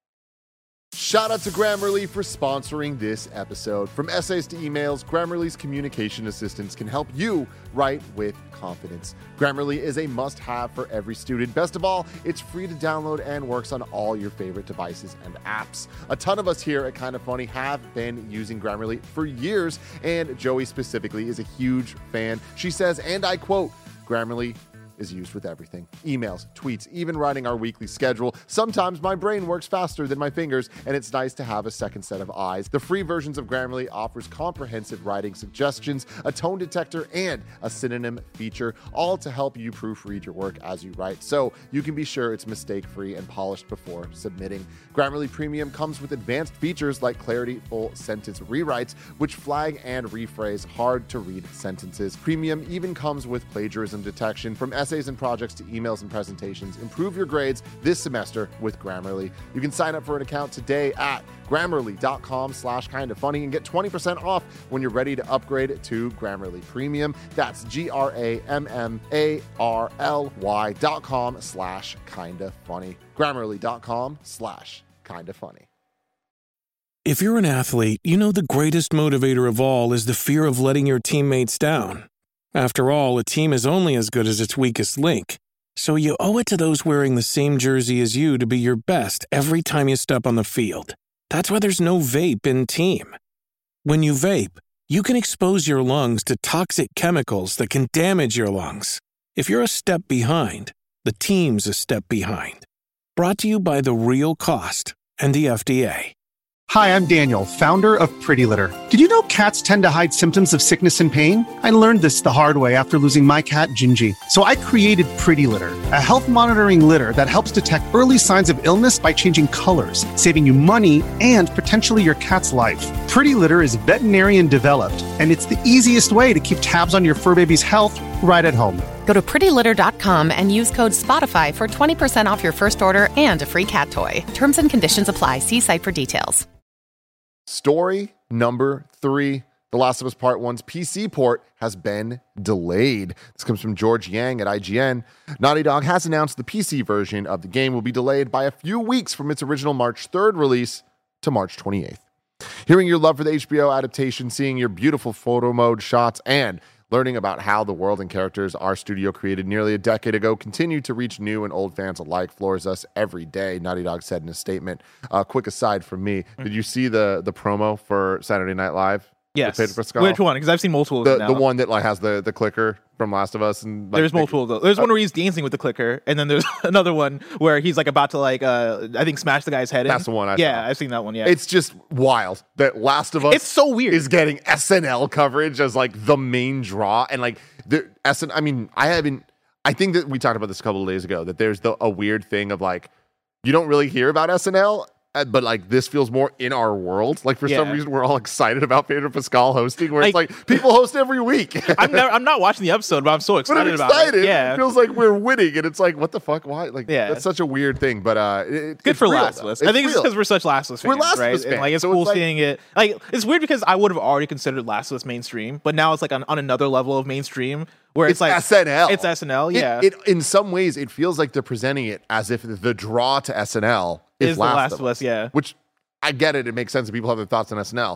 Shout out to Grammarly for sponsoring this episode. From essays to emails, Grammarly's communication assistants can help you write with confidence. Grammarly is a must-have for every student. Best of all, it's free to download and works on all your favorite devices and apps. A ton of us here at Kind of Funny have been using Grammarly for years, and Joey specifically is a huge fan. She says, and I quote, Grammarly is used with everything. Emails, tweets, even writing our weekly schedule. Sometimes my brain works faster than my fingers, and it's nice to have a second set of eyes. The free versions of Grammarly offers comprehensive writing suggestions, a tone detector, and a synonym feature, all to help you proofread your work as you write, so you can be sure it's mistake-free and polished before submitting. Grammarly Premium comes with advanced features like Clarity Full Sentence Rewrites, which flag and rephrase hard-to-read sentences. Premium even comes with plagiarism detection. From essays and projects to emails and presentations, improve your grades this semester with Grammarly. You can sign up for an account today at grammarly.com slash kind of funny and get twenty percent off when you're ready to upgrade to Grammarly Premium. That's G-R-A-M-M-A-R-L-Y dot com slash kind of funny. Grammarly.com slash kind of funny. If you're an athlete, you know the greatest motivator of all is the fear of letting your teammates down. After all, a team is only as good as its weakest link. So you owe it to those wearing the same jersey as you to be your best every time you step on the field. That's why there's no vape in team. When you vape, you can expose your lungs to toxic chemicals that can damage your lungs. If you're a step behind, the team's a step behind. Brought to you by The Real Cost and the F D A. Hi, I'm Daniel, founder of Pretty Litter. Did you know cats tend to hide symptoms of sickness and pain? I learned this the hard way after losing my cat, Gingy. So I created Pretty Litter, a health monitoring litter that helps detect early signs of illness by changing colors, saving you money and potentially your cat's life. Pretty Litter is veterinarian developed, and it's the easiest way to keep tabs on your fur baby's health right at home. Go to pretty litter dot com and use code SPOTIFY for twenty percent off your first order and a free cat toy. Terms and conditions apply. See site for details. Story number three. The Last of Us Part one's P C port has been delayed. This comes from George Yang at I G N. Naughty Dog has announced the P C version of the game will be delayed by a few weeks from its original March third release to March twenty-eighth. Hearing your love for the H B O adaptation, seeing your beautiful photo mode shots, and learning about how the world and characters our studio created nearly a decade ago continue to reach new and old fans alike floors us every day, Naughty Dog said in a statement. Uh, quick aside from me, did you see the the promo for Saturday Night Live? Yes. Which one? Because I've seen multiple the, of them now. The one that like has the, the clicker from Last of Us. And like, there's multiple of those. There's uh, one where he's dancing with the clicker, and then there's another one where he's like about to like uh I think smash the guy's head in. That's the one I Yeah, saw. I've seen that one, yeah. It's just wild that Last of Us it's so weird. is getting S N L coverage as like the main draw. And like the S N I mean, I haven't I think that we talked about this a couple of days ago, that there's the a weird thing of like you don't really hear about S N L. But like this feels more in our world. Like for yeah. some reason, we're all excited about Pedro Pascal hosting. Where like, it's like people host every week. I'm never, I'm not watching the episode, but I'm so excited, but I'm excited about it. Yeah, it feels like we're winning, and it's like, what the fuck? Why? Like, yeah. that's such a weird thing. But uh, it, good it's for real, Last of Us. I think real. it's because we're such Last of Us fans. We're Last right? of Us fans. And, like it's so cool it's like, seeing it. Like it's weird because I would have already considered Last of Us mainstream, but now it's like on, on another level of mainstream. Where it's, it's like S N L. It's S N L, yeah. It, it, in some ways, it feels like they're presenting it as if the draw to S N L is, is Last, the Last of of Us, yeah. Which I get it. It makes sense that people have their thoughts on S N L.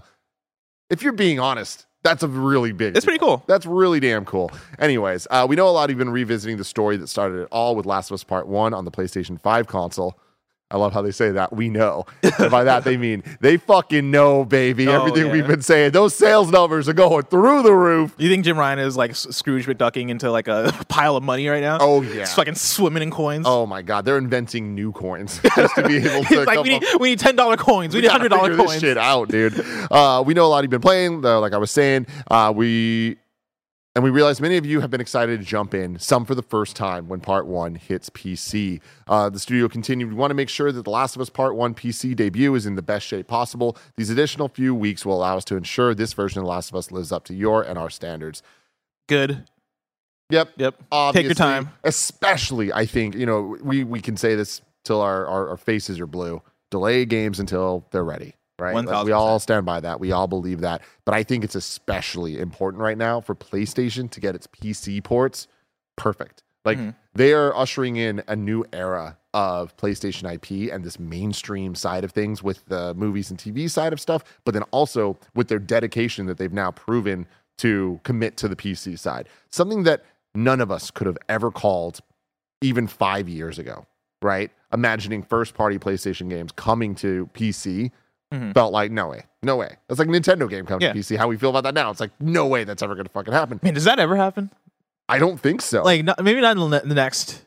If you're being honest, that's a really big It's deal. pretty cool. That's really damn cool. Anyways, uh, we know a lot of you have been revisiting the story that started it all with Last of Us Part one on the PlayStation five console. I love how they say that. We know. And by that, they mean they fucking know, baby. Oh, Everything yeah. we've been saying. Those sales numbers are going through the roof. You think Jim Ryan is like Scrooge McDucking into like a pile of money right now? Oh, yeah. Just fucking swimming in coins. Oh, my God. They're inventing new coins just to be able to He's like, we need, we need ten dollar coins. We, we need one hundred dollar figure coins. This shit out, dude. Uh, we know a lot you've been playing, though, like I was saying. Uh, we... And we realize many of you have been excited to jump in, some for the first time when Part one hits P C. Uh, the studio continued. We want to make sure that The Last of Us Part one P C debut is in the best shape possible. These additional few weeks will allow us to ensure this version of The Last of Us lives up to your and our standards. Good. Yep. Yep. Obviously, Take your time. Especially, I think, you know, we, we can say this till our, our, our faces are blue. Delay games until they're ready. Right. one thousand percent. We all stand by that. We all believe that. But I think it's especially important right now for PlayStation to get its P C ports perfect. Like mm-hmm. they are ushering in a new era of PlayStation I P and this mainstream side of things with the movies and T V side of stuff, but then also with their dedication that they've now proven to commit to the P C side. Something that none of us could have ever called even five years ago, right? Imagining first-party PlayStation games coming to P C Mm-hmm. felt like no way, no way. That's like a Nintendo game coming yeah. to P C. How we feel about that now? It's like no way that's ever going to fucking happen. Man, does that ever happen? I don't think so. Like not, maybe not in the next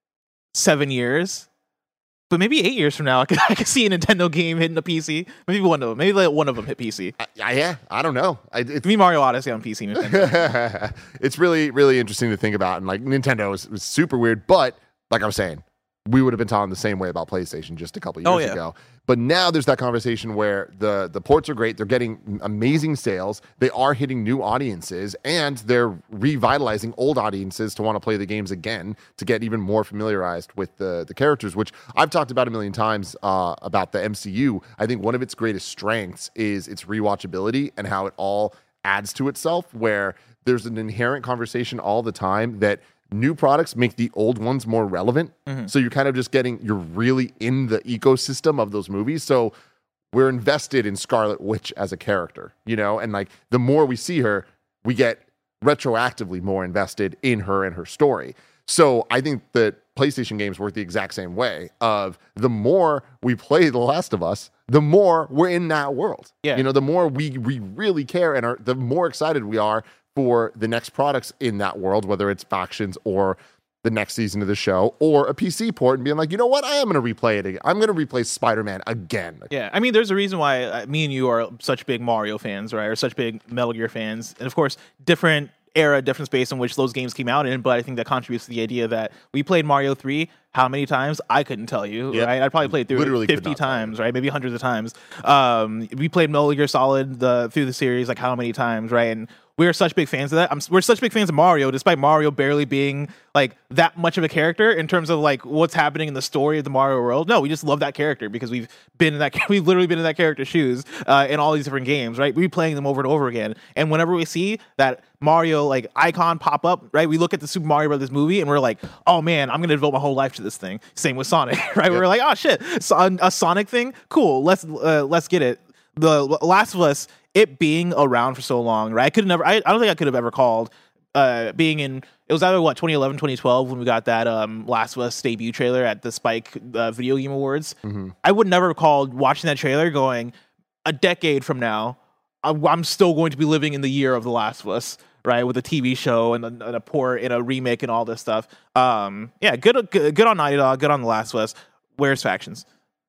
seven years, but maybe eight years from now, I could, I could see a Nintendo game hitting a P C. Maybe one of them. Maybe like one of them hit P C. I, I, yeah, I don't know. I, it's, me Mario Odyssey on P C. Nintendo. It's really, really interesting to think about, and like Nintendo is, is super weird. But like I was saying, we would have been talking the same way about PlayStation just a couple years oh, yeah. ago. But now there's that conversation where the, the ports are great. They're getting amazing sales. They are hitting new audiences, and they're revitalizing old audiences to want to play the games again to get even more familiarized with the, the characters, which I've talked about a million times uh, about the M C U. I think one of its greatest strengths is its rewatchability and how it all adds to itself, where there's an inherent conversation all the time that new products make the old ones more relevant. Mm-hmm. So you're kind of just getting, you're really in the ecosystem of those movies. So we're invested in Scarlet Witch as a character, you know, and like the more we see her, we get retroactively more invested in her and her story. So I think that PlayStation games work the exact same way of the more we play The Last of Us, the more we're in that world. Yeah. You know, the more we, we really care and are, the more excited we are for the next products in that world, whether it's factions or the next season of the show or a P C port, and being like, you know what, I am going to replay it again. I'm going to replay Spider-Man again. Yeah, I mean, there's a reason why uh, me and you are such big Mario fans, right? Or such big Metal Gear fans. And of course, different era, different space in which those games came out in, but I think that contributes to the idea that we played Mario three how many times? I couldn't tell you, yep. right? I probably played through Literally it fifty times, right? Maybe hundreds of times. Um, we played Metal Gear Solid the, through the series like how many times, right? And we're such big fans of that. I'm, we're such big fans of Mario, despite Mario barely being like that much of a character in terms of like what's happening in the story of the Mario world. No, we just love that character because we've been in that. We've literally been in that character's shoes uh, in all these different games, right? We're playing them over and over again. And whenever we see that Mario like icon pop up, right? We look at the Super Mario Brothers movie and we're like, oh man, I'm gonna devote my whole life to this thing. Same with Sonic, right? Yep. We're like, oh shit, so, a Sonic thing, cool. Let's uh, let's get it. The Last of Us, it being around for so long, right? I could never. I, I don't think I could have ever called uh, being in. It was either what twenty eleven, twenty twelve when we got that um, Last of Us debut trailer at the Spike uh, Video Game Awards. Mm-hmm. I would never have called watching that trailer going a decade from now. I'm still going to be living in the year of The Last of Us, right? With a T V show and a, and a port and a remake and all this stuff. Um, yeah, good, good, good on Naughty Dog, good on The Last of Us. Where's factions?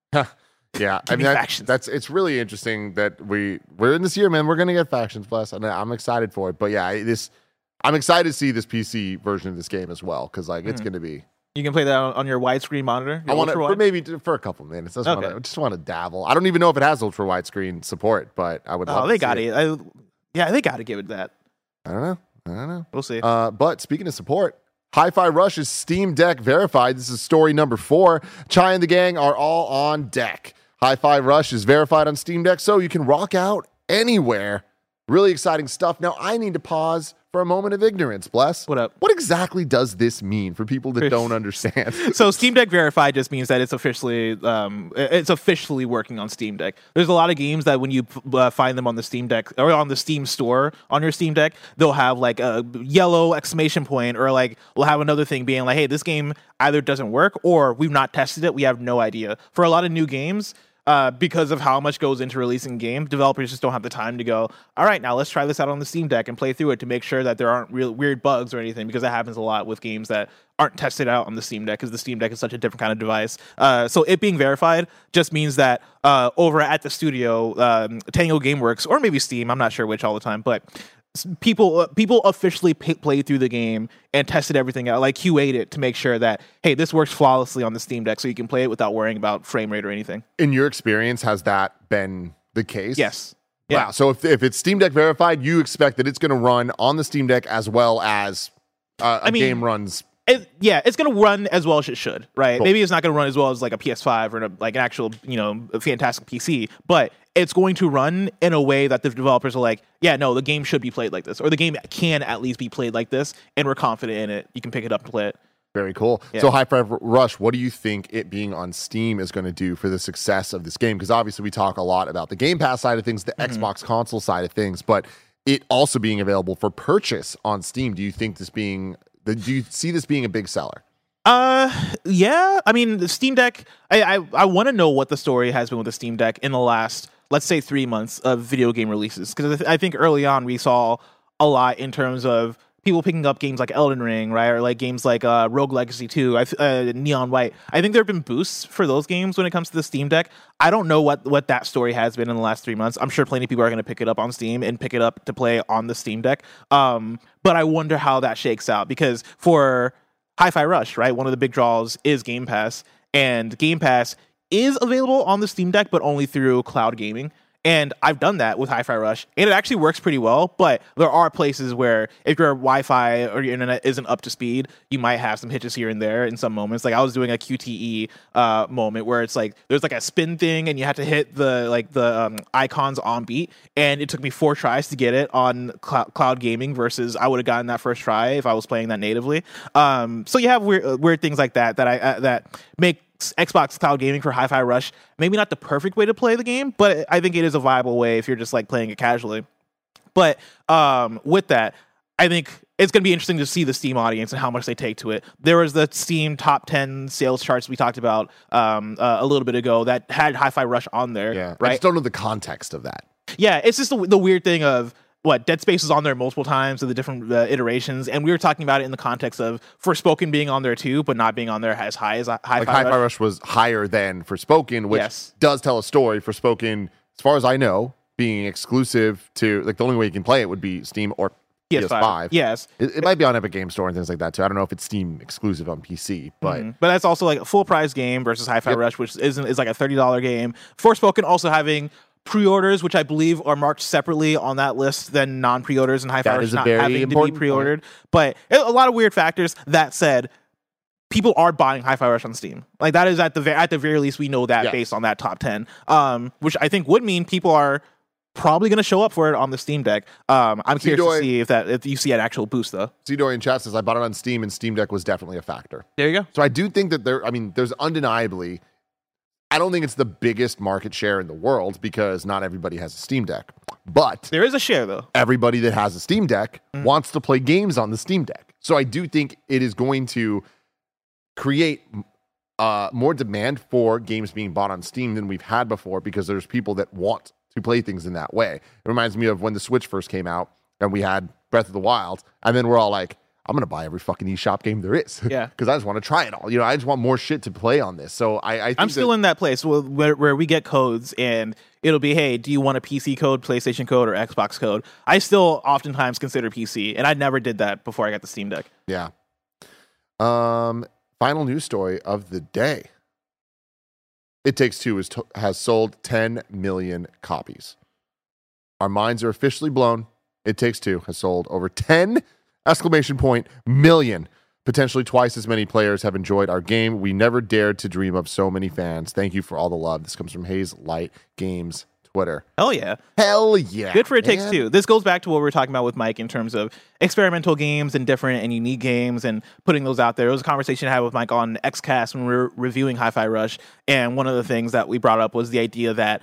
Yeah, I mean, that's, that's it's really interesting that we we're in this year, man. We're gonna get factions, bless, and I'm excited for it. But yeah, this I'm excited to see this P C version of this game as well because like mm. it's gonna be You can play that on, on your widescreen monitor. I want to for maybe for a couple minutes. I just okay. want to just want to dabble. I don't even know if it has ultra widescreen support, but I would. Love oh, they to got see it. it. I, yeah, they got to give it that. I don't know. I don't know. We'll see. Uh, but speaking of support, Hi-Fi Rush is Steam Deck verified. This is story number four. Chai and the gang are all on deck. Hi-Fi Rush is verified on Steam Deck, so you can rock out anywhere. Really exciting stuff. Now, I need to pause for a moment of ignorance, Bless. What up? What exactly does this mean for people that don't understand? So Steam Deck Verified just means that it's officially um, it's officially working on Steam Deck. There's a lot of games that when you uh, find them on the Steam Deck or on the Steam store on your Steam Deck, they'll have like a yellow exclamation point or like we'll have another thing being like, hey, this game either doesn't work or we've not tested it. We have no idea. For a lot of new games, Uh, because of how much goes into releasing games, developers just don't have the time to go, all right, now let's try this out on the Steam Deck and play through it to make sure that there aren't real weird bugs or anything, because that happens a lot with games that aren't tested out on the Steam Deck because the Steam Deck is such a different kind of device. Uh, so it being verified just means that uh, over at the studio, um, Tango Gameworks, or maybe Steam, I'm not sure which all the time, but people uh, people officially pay, played through the game and tested everything out, like Q A'd it to make sure that, hey, this works flawlessly on the Steam Deck so you can play it without worrying about frame rate or anything. In your experience, has that been the case? Yes. Yeah. Wow. So if, if it's Steam Deck verified, you expect that it's going to run on the Steam Deck as well as uh, a I mean, game runs. It, yeah, it's going to run as well as it should, right? Cool. Maybe it's not going to run as well as like a P S five or a, like an actual, you know, a fantastic P C, but it's going to run in a way that the developers are like, yeah, no, the game should be played like this, or the game can at least be played like this, and we're confident in it. You can pick it up and play it. Very cool. Yeah. So Hi-Fi Rush, what do you think it being on Steam is going to do for the success of this game? Because obviously we talk a lot about the Game Pass side of things, the mm-hmm. Xbox console side of things, but it also being available for purchase on Steam. Do you think this being, do you see this being a big seller? Uh, yeah. I mean, the Steam Deck, I I, I want to know what the story has been with the Steam Deck in the last, let's say, three months of video game releases. Because I, th- I think early on we saw a lot in terms of people picking up games like Elden Ring, right? Or like games like uh, Rogue Legacy two, I th- uh, Neon White. I think there have been boosts for those games when it comes to the Steam Deck. I don't know what, what that story has been in the last three months. I'm sure plenty of people are going to pick it up on Steam and pick it up to play on the Steam Deck. Um, but I wonder how that shakes out, because for Hi-Fi Rush, right, one of the big draws is Game Pass, and Game Pass is available on the Steam Deck, but only through cloud gaming. And I've done that with Hi-Fi Rush, and it actually works pretty well, but there are places where if your Wi-Fi or your internet isn't up to speed, you might have some hitches here and there in some moments. Like I was doing a Q T E uh, moment where it's like, there's like a spin thing, and you have to hit the like the um, icons on beat, and it took me four tries to get it on cl- cloud gaming versus I would have gotten that first try if I was playing that natively. Um, so you have weird, weird things like that that I uh, that make Xbox cloud gaming for Hi-Fi Rush maybe not the perfect way to play the game, but I think it is a viable way if you're just like playing it casually. But um, with that, I think it's going to be interesting to see the Steam audience and how much they take to it. There was the Steam top ten sales charts we talked about um, uh, a little bit ago that had Hi-Fi Rush on there. Yeah, right? I just don't know the context of that. Yeah, it's just the, the weird thing of what Dead Space is on there multiple times of the different uh, iterations, and we were talking about it in the context of Forspoken being on there too, but not being on there as high as Hi-Fi like Rush. Hi-Fi Rush was higher than Forspoken, which yes. does tell a story. Forspoken, as far as I know, being exclusive to, like, the only way you can play it would be Steam or P S five. P S five. Yes, it, it might be on Epic Game Store and things like that too. I don't know if it's Steam exclusive on P C, but mm-hmm. but that's also like a full price game versus Hi-Fi yep. Rush, which isn't is like a thirty dollars game. Forspoken also having pre-orders, which I believe are marked separately on that list than non-pre-orders, and Hi-Fi Rush not having to be pre-ordered. Point. But a lot of weird factors. That said, people are buying Hi-Fi Rush on Steam. Like that is at the at the very least we know that yes. based on that top ten, um, which I think would mean people are probably going to show up for it on the Steam Deck. Um, I'm curious C-Doy, to see if that if you see an actual boost though. C-Doy in chat says I bought it on Steam, and Steam Deck was definitely a factor. There you go. So I do think that there. I mean, there's undeniably. I don't think it's the biggest market share in the world because not everybody has a Steam Deck. But there is a share, though. Everybody that has a Steam Deck mm. wants to play games on the Steam Deck. So I do think it is going to create uh, more demand for games being bought on Steam than we've had before, because there's people that want to play things in that way. It reminds me of when the Switch first came out and we had Breath of the Wild, and then we're all like, I'm going to buy every fucking eShop game there is. Yeah. Because I just want to try it all. You know, I just want more shit to play on this. So I, I think I'm still that, in that place where, where we get codes and it'll be, hey, do you want a P C code, PlayStation code, or Xbox code? I still oftentimes consider P C, and I never did that before I got the Steam Deck. Yeah. Um, final news story of the day. It Takes Two is to- has sold ten million copies. Our minds are officially blown. It Takes Two has sold over ten exclamation point million. Potentially twice as many players have enjoyed our game. We never dared to dream of so many fans. Thank you for all the love. This comes from Haze Light Games Twitter. Hell yeah. Hell yeah. Good for It Takes man. Two. This goes back to what we were talking about with Mike in terms of experimental games and different and unique games and putting those out there. It was a conversation I had with Mike on XCast when we were reviewing Hi-Fi Rush. And one of the things that we brought up was the idea that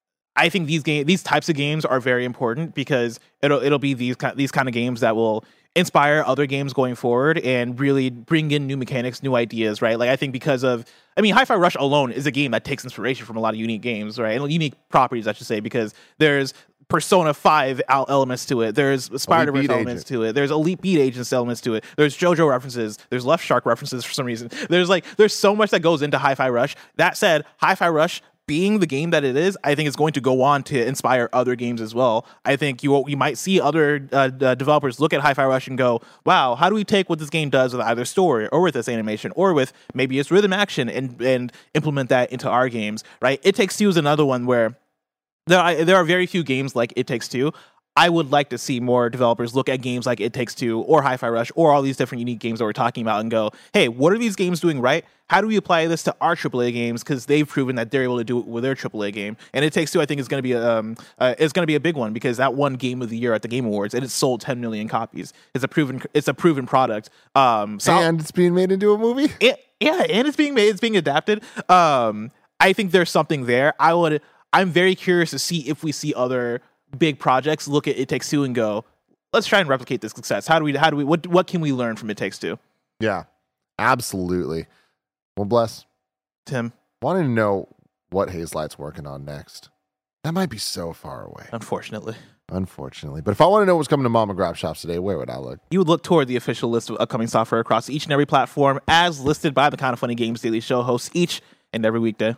I think these game, these types of games are very important because it'll it'll be these these kind of games that will inspire other games going forward and really bring in new mechanics, new ideas, right? Like I think because of, I mean, Hi-Fi Rush alone is a game that takes inspiration from a lot of unique games, right? And unique properties, I should say, because there's Persona five elements to it. There's Spider-Verse elements to it. There's Elite Beat Agents elements to it. There's JoJo references. There's Left Shark references for some reason. There's like, there's so much that goes into Hi-Fi Rush. That said, Hi-Fi Rush being the game that it is, I think it's going to go on to inspire other games as well. I think you you might see other uh, uh, developers look at Hi-Fi Rush and go, wow, how do we take what this game does with either story or with this animation or with maybe its rhythm action and, and implement that into our games, right? It Takes Two is another one where there are, there are very few games like It Takes Two. I would like to see more developers look at games like It Takes Two or Hi-Fi Rush or all these different unique games that we're talking about and go, hey, what are these games doing right? How do we apply this to our triple A games? Because they've proven that they're able to do it with their triple A game. And It Takes Two, I think, is going to be um, uh, is going to be a big one because that won Game of the Year at the Game Awards and it sold ten million copies. It's a proven it's a proven product. Um, so and it's being made into a movie. It, yeah, and it's being made. It's being adapted. Um, I think there's something there. I would. I'm very curious to see if we see other big projects look at It Takes Two and go, let's try and replicate this success. How do we? How do we? What? What can we learn from It Takes Two? Yeah, absolutely. Well, bless Tim. Wanting to know what Hazelight's working on next. That might be so far away. Unfortunately. Unfortunately. But if I want to know what's coming to Mama Grab Shops today, where would I look? You would look toward the official list of upcoming software across each and every platform as listed by the Kind of Funny Games Daily Show hosts each and every weekday.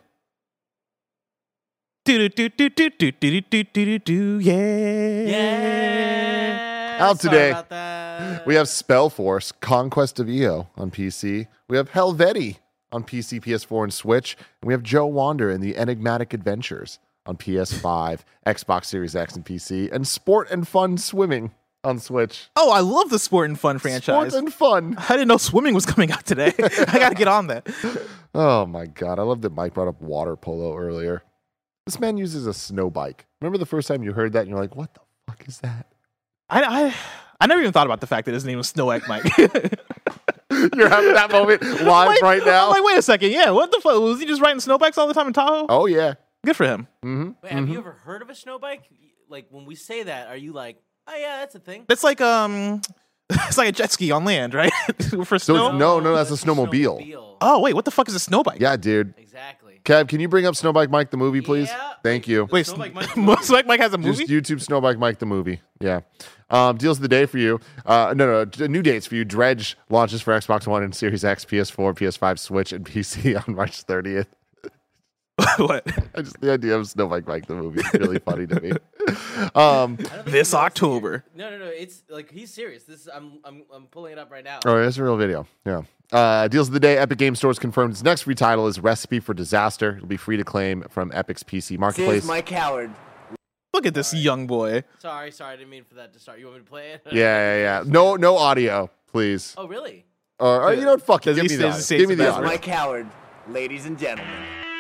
Do do do do do do do do do do yeah. Yeah. Out Sorry today. about that. We have Spellforce, Conquest of E O on P C. We have Helvetii on P C, P S four, and Switch. And we have Joe Wander and the Enigmatic Adventures on P S five, Xbox Series X, and P C. And Sport and Fun Swimming on Switch. Oh, I love the Sport and Fun franchise. Sport and Fun. I didn't know swimming was coming out today. I got to get on that. Oh, my God. I love that Mike brought up water polo earlier. This man uses a snow bike. Remember the first time you heard that and you're like, what the fuck is that? I, I, I never even thought about the fact that his name was Snow Egg Mike. You're having that moment live like, right now? I'm like, wait a second. Yeah, what the fuck? Was he just riding snowbikes all the time in Tahoe? Oh, yeah. Good for him. Mm-hmm. Wait, have you ever heard of a snow bike? Like when we say that, are you like, oh yeah, that's a thing? It's like um, it's like a jet ski on land, right? For So snow. it's, no, no, that's a snowmobile. snowmobile. Oh wait, what the fuck is a snow bike? Yeah, dude. Exactly. Kev, can you bring up Snowbike Mike the movie, please? Yeah. Thank you. Wait, Snow Bike Mike- Snow Bike Mike has a movie. Just YouTube Snowbike Mike the movie. Yeah. Um, deals of the day for you. Uh, no, no, d- new dates for you. Dredge launches for Xbox One and Series X, P S four, P S five, Switch, and P C on March thirtieth. What? I just the idea of Snowbike Mike the movie is really funny to me. Um, I don't think This he knows October. it. No, no, no. It's like he's serious. This is, I'm, I'm, I'm pulling it up right now. oh, it's a real video. Yeah. Uh, deals of the day. Epic Game Store's confirmed its next free title is Recipe for Disaster. It'll be free to claim from Epic's P C marketplace. Mike Howard. Look at this young boy. Sorry, sorry. I didn't mean for that to start. You want me to play it? Yeah, yeah, yeah. No, no audio, please. Oh, really? Or, or you know what? Fuck it. Does Give he me say- the does he audio. say Give me it's the the audio. Mike Howard, ladies and gentlemen.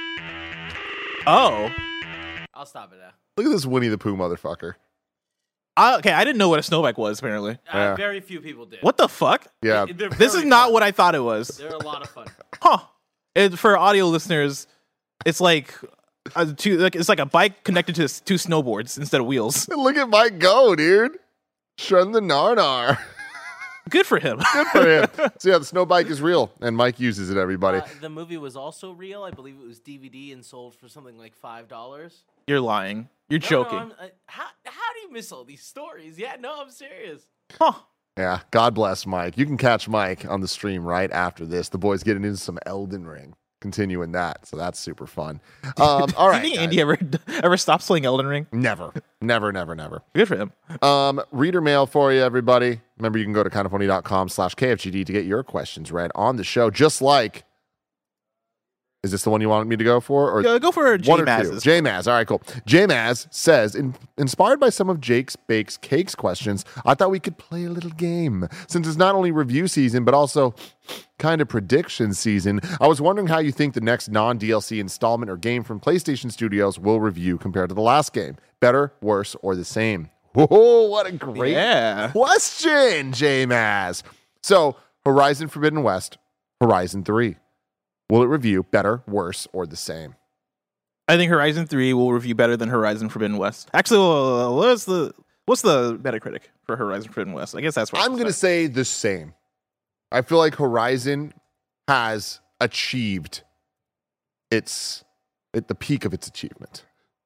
Oh. I'll stop it now. Look at this Winnie the Pooh motherfucker. I, okay, I didn't know what a snow bike was. Apparently. Yeah. Uh, very few people did. What the fuck? Yeah. They're This is very not fun. what I thought it was. They're a lot of fun. Huh? It, for audio listeners, it's like a two, like it's like a bike connected to s- two snowboards instead of wheels. Look at Mike go, dude. Shun the narnar. Good for him. Good for him. So yeah, the snow bike is real, and Mike uses it, everybody. Uh, the movie was also real. I believe it was D V D and sold for something like five dollars. You're lying. You're joking. No, no, I'm- uh, how how do you miss all these stories? Yeah, no, I'm serious. Huh? Yeah, God bless Mike. You can catch Mike on the stream right after this. The boys getting into some Elden Ring. continuing that. So that's super fun. Um, all right. Do you think Andy ever ever stops playing Elden Ring? Never, never, never, never. Good for him. Um, reader mail for you, everybody. Remember, you can go to kindafunny.com slash KFGD to get your questions read on the show, just like. Is this the one you wanted me to go for? Or yeah, go for J Maz. J Maz. All right, cool. J Maz says, In, inspired by some of Jake's Bakes Cakes questions, I thought we could play a little game. Since it's not only review season, but also kind of prediction season, I was wondering how you think the next non-D L C installment or game from PlayStation Studios will review compared to the last game. Better, worse, or the same? Whoa, what a great yeah. question, J Maz. So, Horizon Forbidden West, Horizon three. Will it review better, worse, or the same? I think Horizon three will review better than Horizon Forbidden West. Actually, what's the what's the Metacritic for Horizon Forbidden West? I guess that's what I'm going to say the same. I feel like Horizon has achieved its at the peak of its achievement.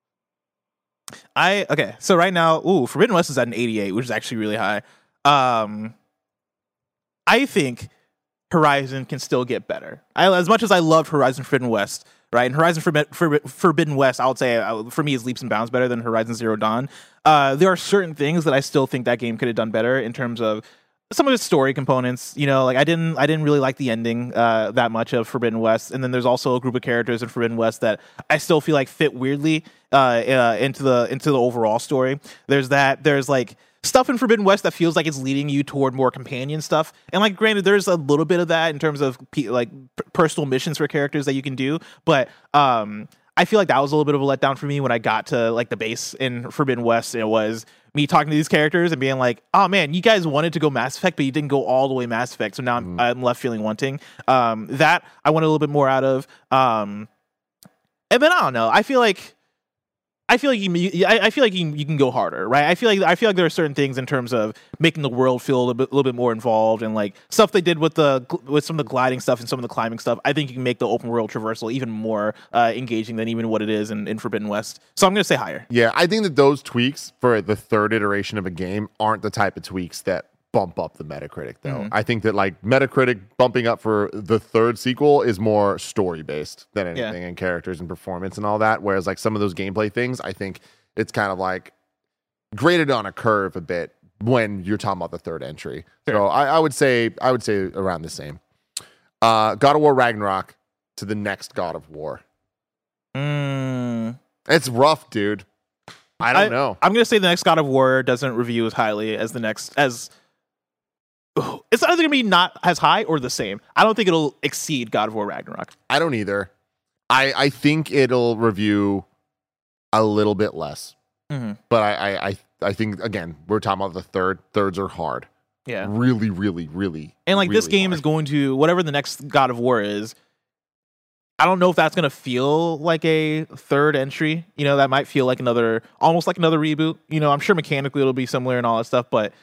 I okay, so right now, ooh, Forbidden West is at an eighty-eight, which is actually really high. Um, I think Horizon can still get better. I, as much as I loved Horizon Forbidden West, right? And Horizon Forbi- For, Forbidden West, I would say uh, for me is leaps and bounds better than Horizon Zero Dawn. Uh, there are certain things that I still think that game could have done better in terms of some of its story components. You know, like I didn't, I didn't really like the ending uh, that much of Forbidden West. And then there's also a group of characters in Forbidden West that I still feel like fit weirdly uh, uh, into the into the overall story. There's that. There's like stuff in Forbidden West that feels like it's leading you toward more companion stuff. And like, granted, there's a little bit of that in terms of pe- like p- personal missions for characters that you can do. But um, I feel like that was a little bit of a letdown for me when I got to like the base in Forbidden West. And it was me talking to these characters and being like, oh man, you guys wanted to go Mass Effect, but you didn't go all the way Mass Effect. So now I'm, mm. I'm left feeling wanting. Um, that I want a little bit more out of. Um, and then I don't know. I feel like I feel like you, I feel like you, you can go harder, right? I feel like I feel like there are certain things in terms of making the world feel a little bit, a little bit more involved, and like stuff they did with the with some of the gliding stuff and some of the climbing stuff. I think you can make the open world traversal even more uh, engaging than even what it is in, in Forbidden West. So I'm going to say higher. Yeah, I think that those tweaks for the third iteration of a game aren't the type of tweaks that bump up the Metacritic, though. Mm-hmm. I think that like Metacritic bumping up for the third sequel is more story based than anything, yeah. and characters and performance and all that. Whereas like some of those gameplay things, I think it's kind of like graded on a curve a bit when you're talking about the third entry. Sure. So I, I would say I would say around the same. Uh, God of War Ragnarok to the next God of War. Mm. It's rough, dude. I don't I, know. I'm gonna say the next God of War doesn't review as highly as the next as. It's either going to be not as high or the same. I don't think it'll exceed God of War Ragnarok. I don't either. I, I think it'll review a little bit less. Mm-hmm. But I, I, I think, again, we're talking about the third. Thirds are hard. Yeah. Really, really, really. And like really this game hard. is going to, whatever the next God of War is, I don't know if that's going to feel like a third entry. You know, that might feel like another, almost like another reboot. You know, I'm sure mechanically it'll be similar and all that stuff, but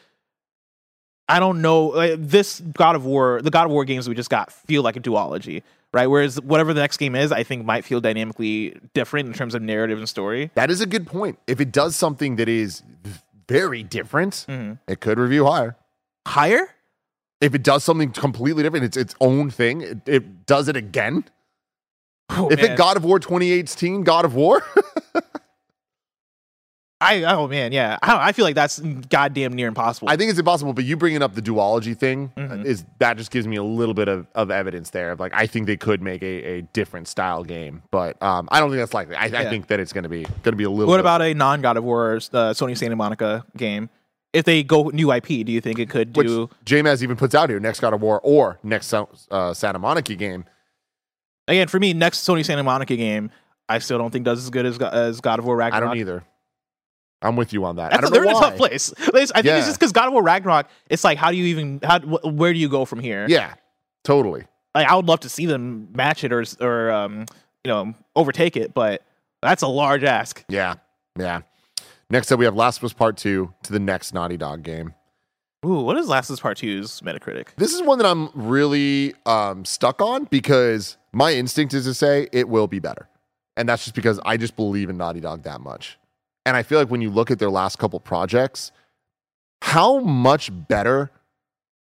I don't know. Like, this God of War, the God of War games we just got feel like a duology, right? Whereas whatever the next game is, I think might feel dynamically different in terms of narrative and story. That is a good point. If it does something that is very different, mm-hmm. it could review higher. Higher? If it does something completely different, it's its own thing. It, it does it again. Oh, if man. It God of War twenty eighteen, God of War. I oh man, yeah. I, I feel like that's goddamn near impossible. I think it's impossible, but you bringing up the duology thing mm-hmm. is that just gives me a little bit of, of evidence there. Like I think they could make a, a different style game, but um, I don't think that's likely. I, yeah. I think that it's going to be going to be a little. What bit about a non God of War uh, Sony Santa Monica game? If they go new I P, do you think it could do? Which J Maz even puts out here next God of War or next uh, Santa Monica game. Again, for me, next Sony Santa Monica game, I still don't think does as good as as God of War Ragnarok. I don't either. I'm with you on that. That's I don't a, they're know in why. a tough place. I think yeah. it's just because God of War Ragnarok. It's like, how do you even? How where do you go from here? Yeah, totally. Like, I would love to see them match it or or um, you know overtake it, but that's a large ask. Yeah, yeah. Next up, we have Last of Us Part Two to the next Naughty Dog game. Ooh, what is Last of Us Part Two's Metacritic? This is one that I'm really um, stuck on because my instinct is to say it will be better, and that's just because I just believe in Naughty Dog that much. And I feel like when you look at their last couple projects, how much better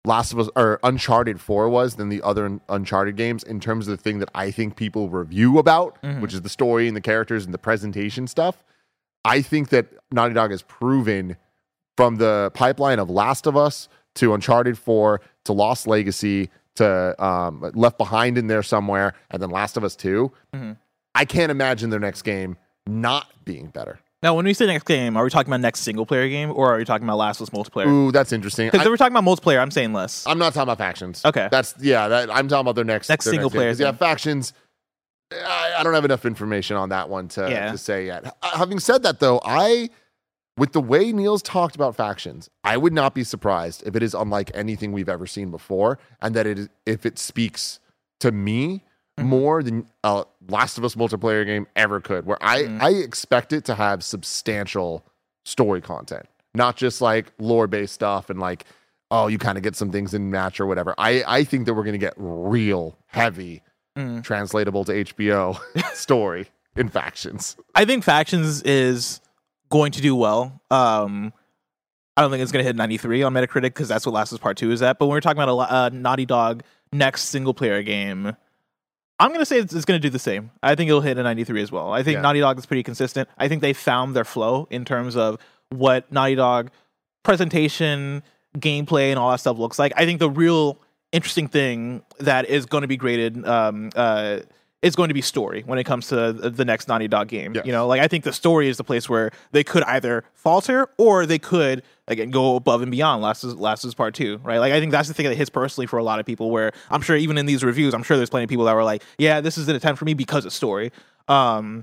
Last of Us or Uncharted four was than the other Uncharted games in terms of the thing that I think people review about, mm-hmm. which is the story and the characters and the presentation stuff. I think that Naughty Dog has proven from the pipeline of Last of Us to Uncharted four to Lost Legacy to um, Left Behind in there somewhere, and then Last of Us two. Mm-hmm. I can't imagine their next game not being better. Now, when we say next game, are we talking about next single player game, or are we talking about Last of Us multiplayer? Ooh, that's interesting. Because if we're talking about multiplayer, I'm saying less. I'm not talking about factions. Okay, that's yeah. That, I'm talking about their next next their single next player. Yeah, factions. I, I don't have enough information on that one to, yeah. to say yet. Uh, having said that, though, I with the way Neil's talked about factions, I would not be surprised if it is unlike anything we've ever seen before, and that it is, if it speaks to me more than a Last of Us multiplayer game ever could, where I, mm. I expect it to have substantial story content, not just like lore-based stuff and like, oh, you kind of get some things in match or whatever. I, I think that we're going to get real heavy, mm. translatable to H B O story in Factions. I think Factions is going to do well. Um, I don't think it's going to hit ninety-three on Metacritic because that's what Last of Us Part two is at. But when we're talking about a, a Naughty Dog next single-player game, I'm going to say it's, it's going to do the same. I think it'll hit a ninety-three as well. I think yeah. Naughty Dog is pretty consistent. I think they found their flow in terms of what Naughty Dog presentation, gameplay, and all that stuff looks like. I think the real interesting thing that is going to be graded um, uh, is going to be story when it comes to the next Naughty Dog game. Yes. You know, like I think the story is the place where they could either falter or they could again go above and beyond. Last is Last is Part Two, right? Like I think that's the thing that hits personally for a lot of people. Where I'm sure even in these reviews, I'm sure there's plenty of people that were like, "Yeah, this is an attempt for me because of story." Um,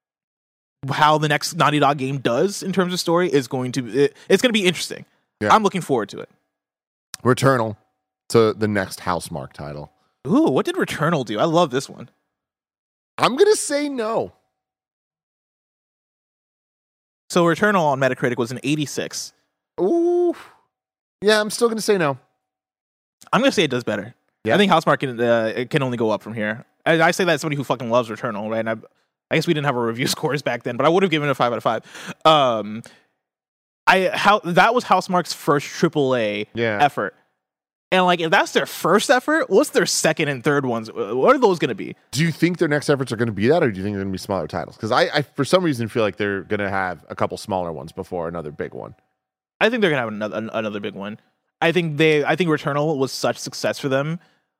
how the next Naughty Dog game does in terms of story is going to it, it's going to be interesting. Yeah. I'm looking forward to it. Returnal to the next Housemarque title. Ooh, what did Returnal do? I love this one. I'm gonna say no. So Returnal on Metacritic was an eighty-six. Ooh, yeah, I'm still gonna say no. I'm gonna say it does better. Yeah. I think Housemarque can uh, it can only go up from here. I, I say that as somebody who fucking loves Returnal, right? And I, I guess we didn't have our review scores back then, but I would have given it a five out of five. Um, I how that was Housemarque's first triple A yeah. effort. And like, if that's their first effort, what's their second and third ones? What are those going to be? Do you think their next efforts are going to be that, or do you think they're going to be smaller titles? Because I, I, for some reason, feel like they're going to have a couple smaller ones before another big one. I think they're going to have another another big one. I think they, I think Returnal was such success for them.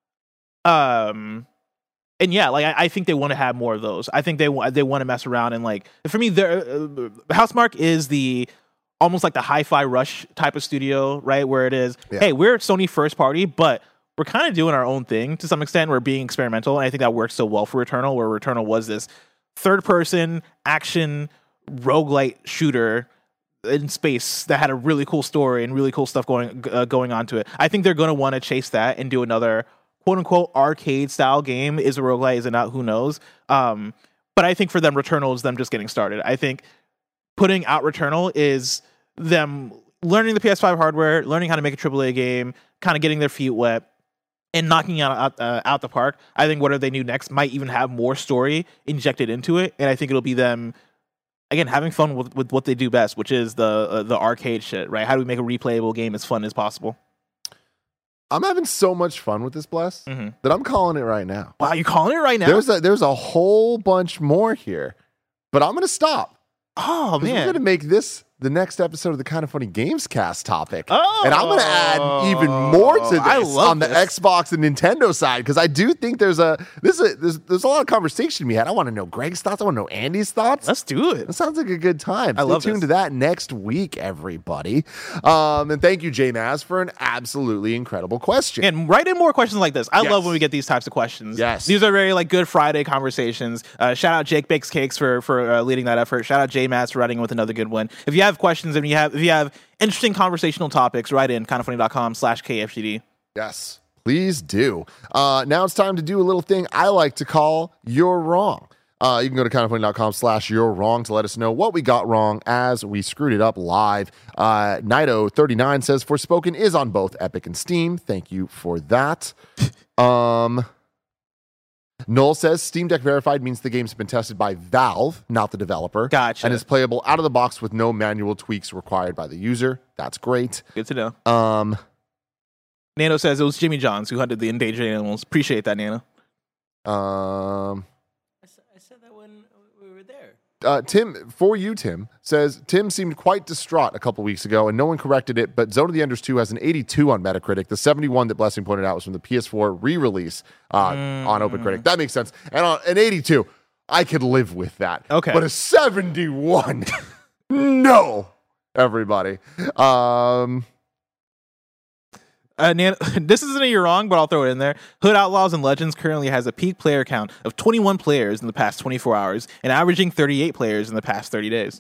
Um, and yeah, like I, I think they want to have more of those. I think they they want to mess around and like for me, their uh, Housemarque is the almost like the Hi-Fi Rush type of studio, right? Where it is, yeah. hey, we're Sony first party, but we're kind of doing our own thing to some extent. We're being experimental, and I think that works so well for Returnal, where Returnal was this third-person action roguelite shooter in space that had a really cool story and really cool stuff going uh, going on to it. I think they're going to want to chase that and do another quote-unquote arcade-style game. Is a roguelite, is it not? Who knows? Um, but I think for them, Returnal is them just getting started. I think putting out Returnal is them learning the P S five hardware, learning how to make a triple A game, kind of getting their feet wet, and knocking out out, uh, out the park. I think whatever they do next might even have more story injected into it, and I think it'll be them, again, having fun with, with what they do best, which is the uh, the arcade shit, right? How do we make a replayable game as fun as possible? I'm having so much fun with this, Bless, mm-hmm. that I'm calling it right now. Wow, you calling it right now? There's a, there's a whole bunch more here, but I'm going to stop. Oh, man. We're going to make this the next episode of the Kind of Funny Games cast topic. Oh. And I'm going to add even more to this I love on the this. Xbox and Nintendo side, because I do think there's a this is a, there's, there's a lot of conversation to be had. I want to know Greg's thoughts. I want to know Andy's thoughts. Let's do it. That sounds like a good time. I Stay love tuned this. to that next week, everybody. Um, and thank you, J Maz, for an absolutely incredible question. And write in more questions like this. I Yes. love when we get these types of questions. Yes. These are very like good Friday conversations. Uh, shout out Jake Bakes Cakes for for uh, leading that effort. Shout out J Maz for writing with another good one. If you have questions and you have if you have interesting conversational topics, write in kindoffunny.com slash KFGD. Yes, please do. Uh, now it's time to do a little thing I like to call You're Wrong. Uh, you can go to kindoffunny.com slash You're Wrong to let us know what we got wrong as we screwed it up live. Uh, Nido thirty-nine says, Forspoken is on both Epic and Steam. Thank you for that. um... Noel says Steam Deck Verified means the game's been tested by Valve, not the developer. Gotcha. And is playable out of the box with no manual tweaks required by the user. That's great. Good to know. Um, Nano says it was Jimmy Johns who hunted the endangered animals. Appreciate that, Nano. Um, I said, I said that when we were there. Uh, Tim, for you, Tim, says, Tim seemed quite distraught a couple weeks ago, and no one corrected it, but Zone of the Enders two has an eighty-two on Metacritic. The seventy-one that Blessing pointed out was from the P S four re-release uh, mm. on OpenCritic. That makes sense. And on an eighty-two, I could live with that. Okay. But a seventy-one, no, everybody. Um... Uh, Nan- this isn't a you're wrong, but I'll throw it in there. Hood Outlaws and Legends currently has a peak player count of twenty-one players in the past twenty-four hours and averaging thirty-eight players in the past thirty days.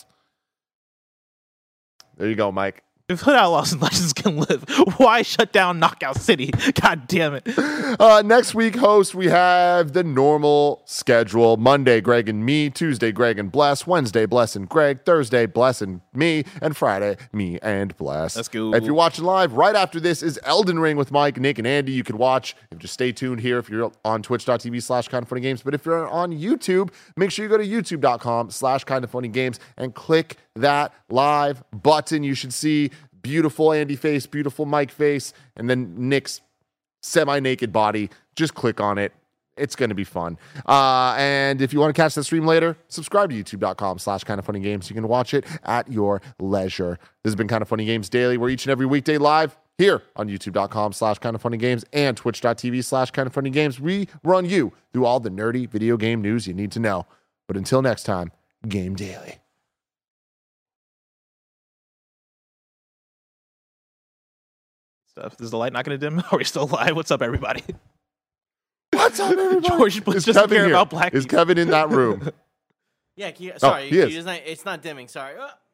There you go, Mike. If Hood Outlaws and Legends can live, why shut down Knockout City? God damn it. Uh, next week, host, we have the normal schedule. Monday, Greg and me. Tuesday, Greg and Bless. Wednesday, Bless and Greg. Thursday, Bless and me. And Friday, me and Bless. Let's go. If you're watching live, right after this is Elden Ring with Mike, Nick, and Andy. You can watch. Just stay tuned here if you're on twitch.tv slash kind of funny games. But if you're on YouTube, make sure you go to youtube.com slash kind of funny games and click that live button. You should see beautiful Andy face, beautiful Mike face, and then Nick's semi-naked body. Just click on it. It's going to be fun. Uh, and if you want to catch the stream later, subscribe to youtube.com slash kind of funny games. You can watch it at your leisure. This has been Kind of Funny Games Daily. We're each and every weekday live here on youtube.com slash kind of funny games and twitch.tv slash kind of funny games. We run you through all the nerdy video game news you need to know. But until next time, Game Daily. Stuff. Is the light not going to dim? Are we still live? What's up, everybody? What's up, everybody? George Bush is doesn't Kevin care here? about black Is people. Kevin in that room? Yeah, you, sorry, oh, he you, is. it's, not, it's not dimming. Sorry. Oh.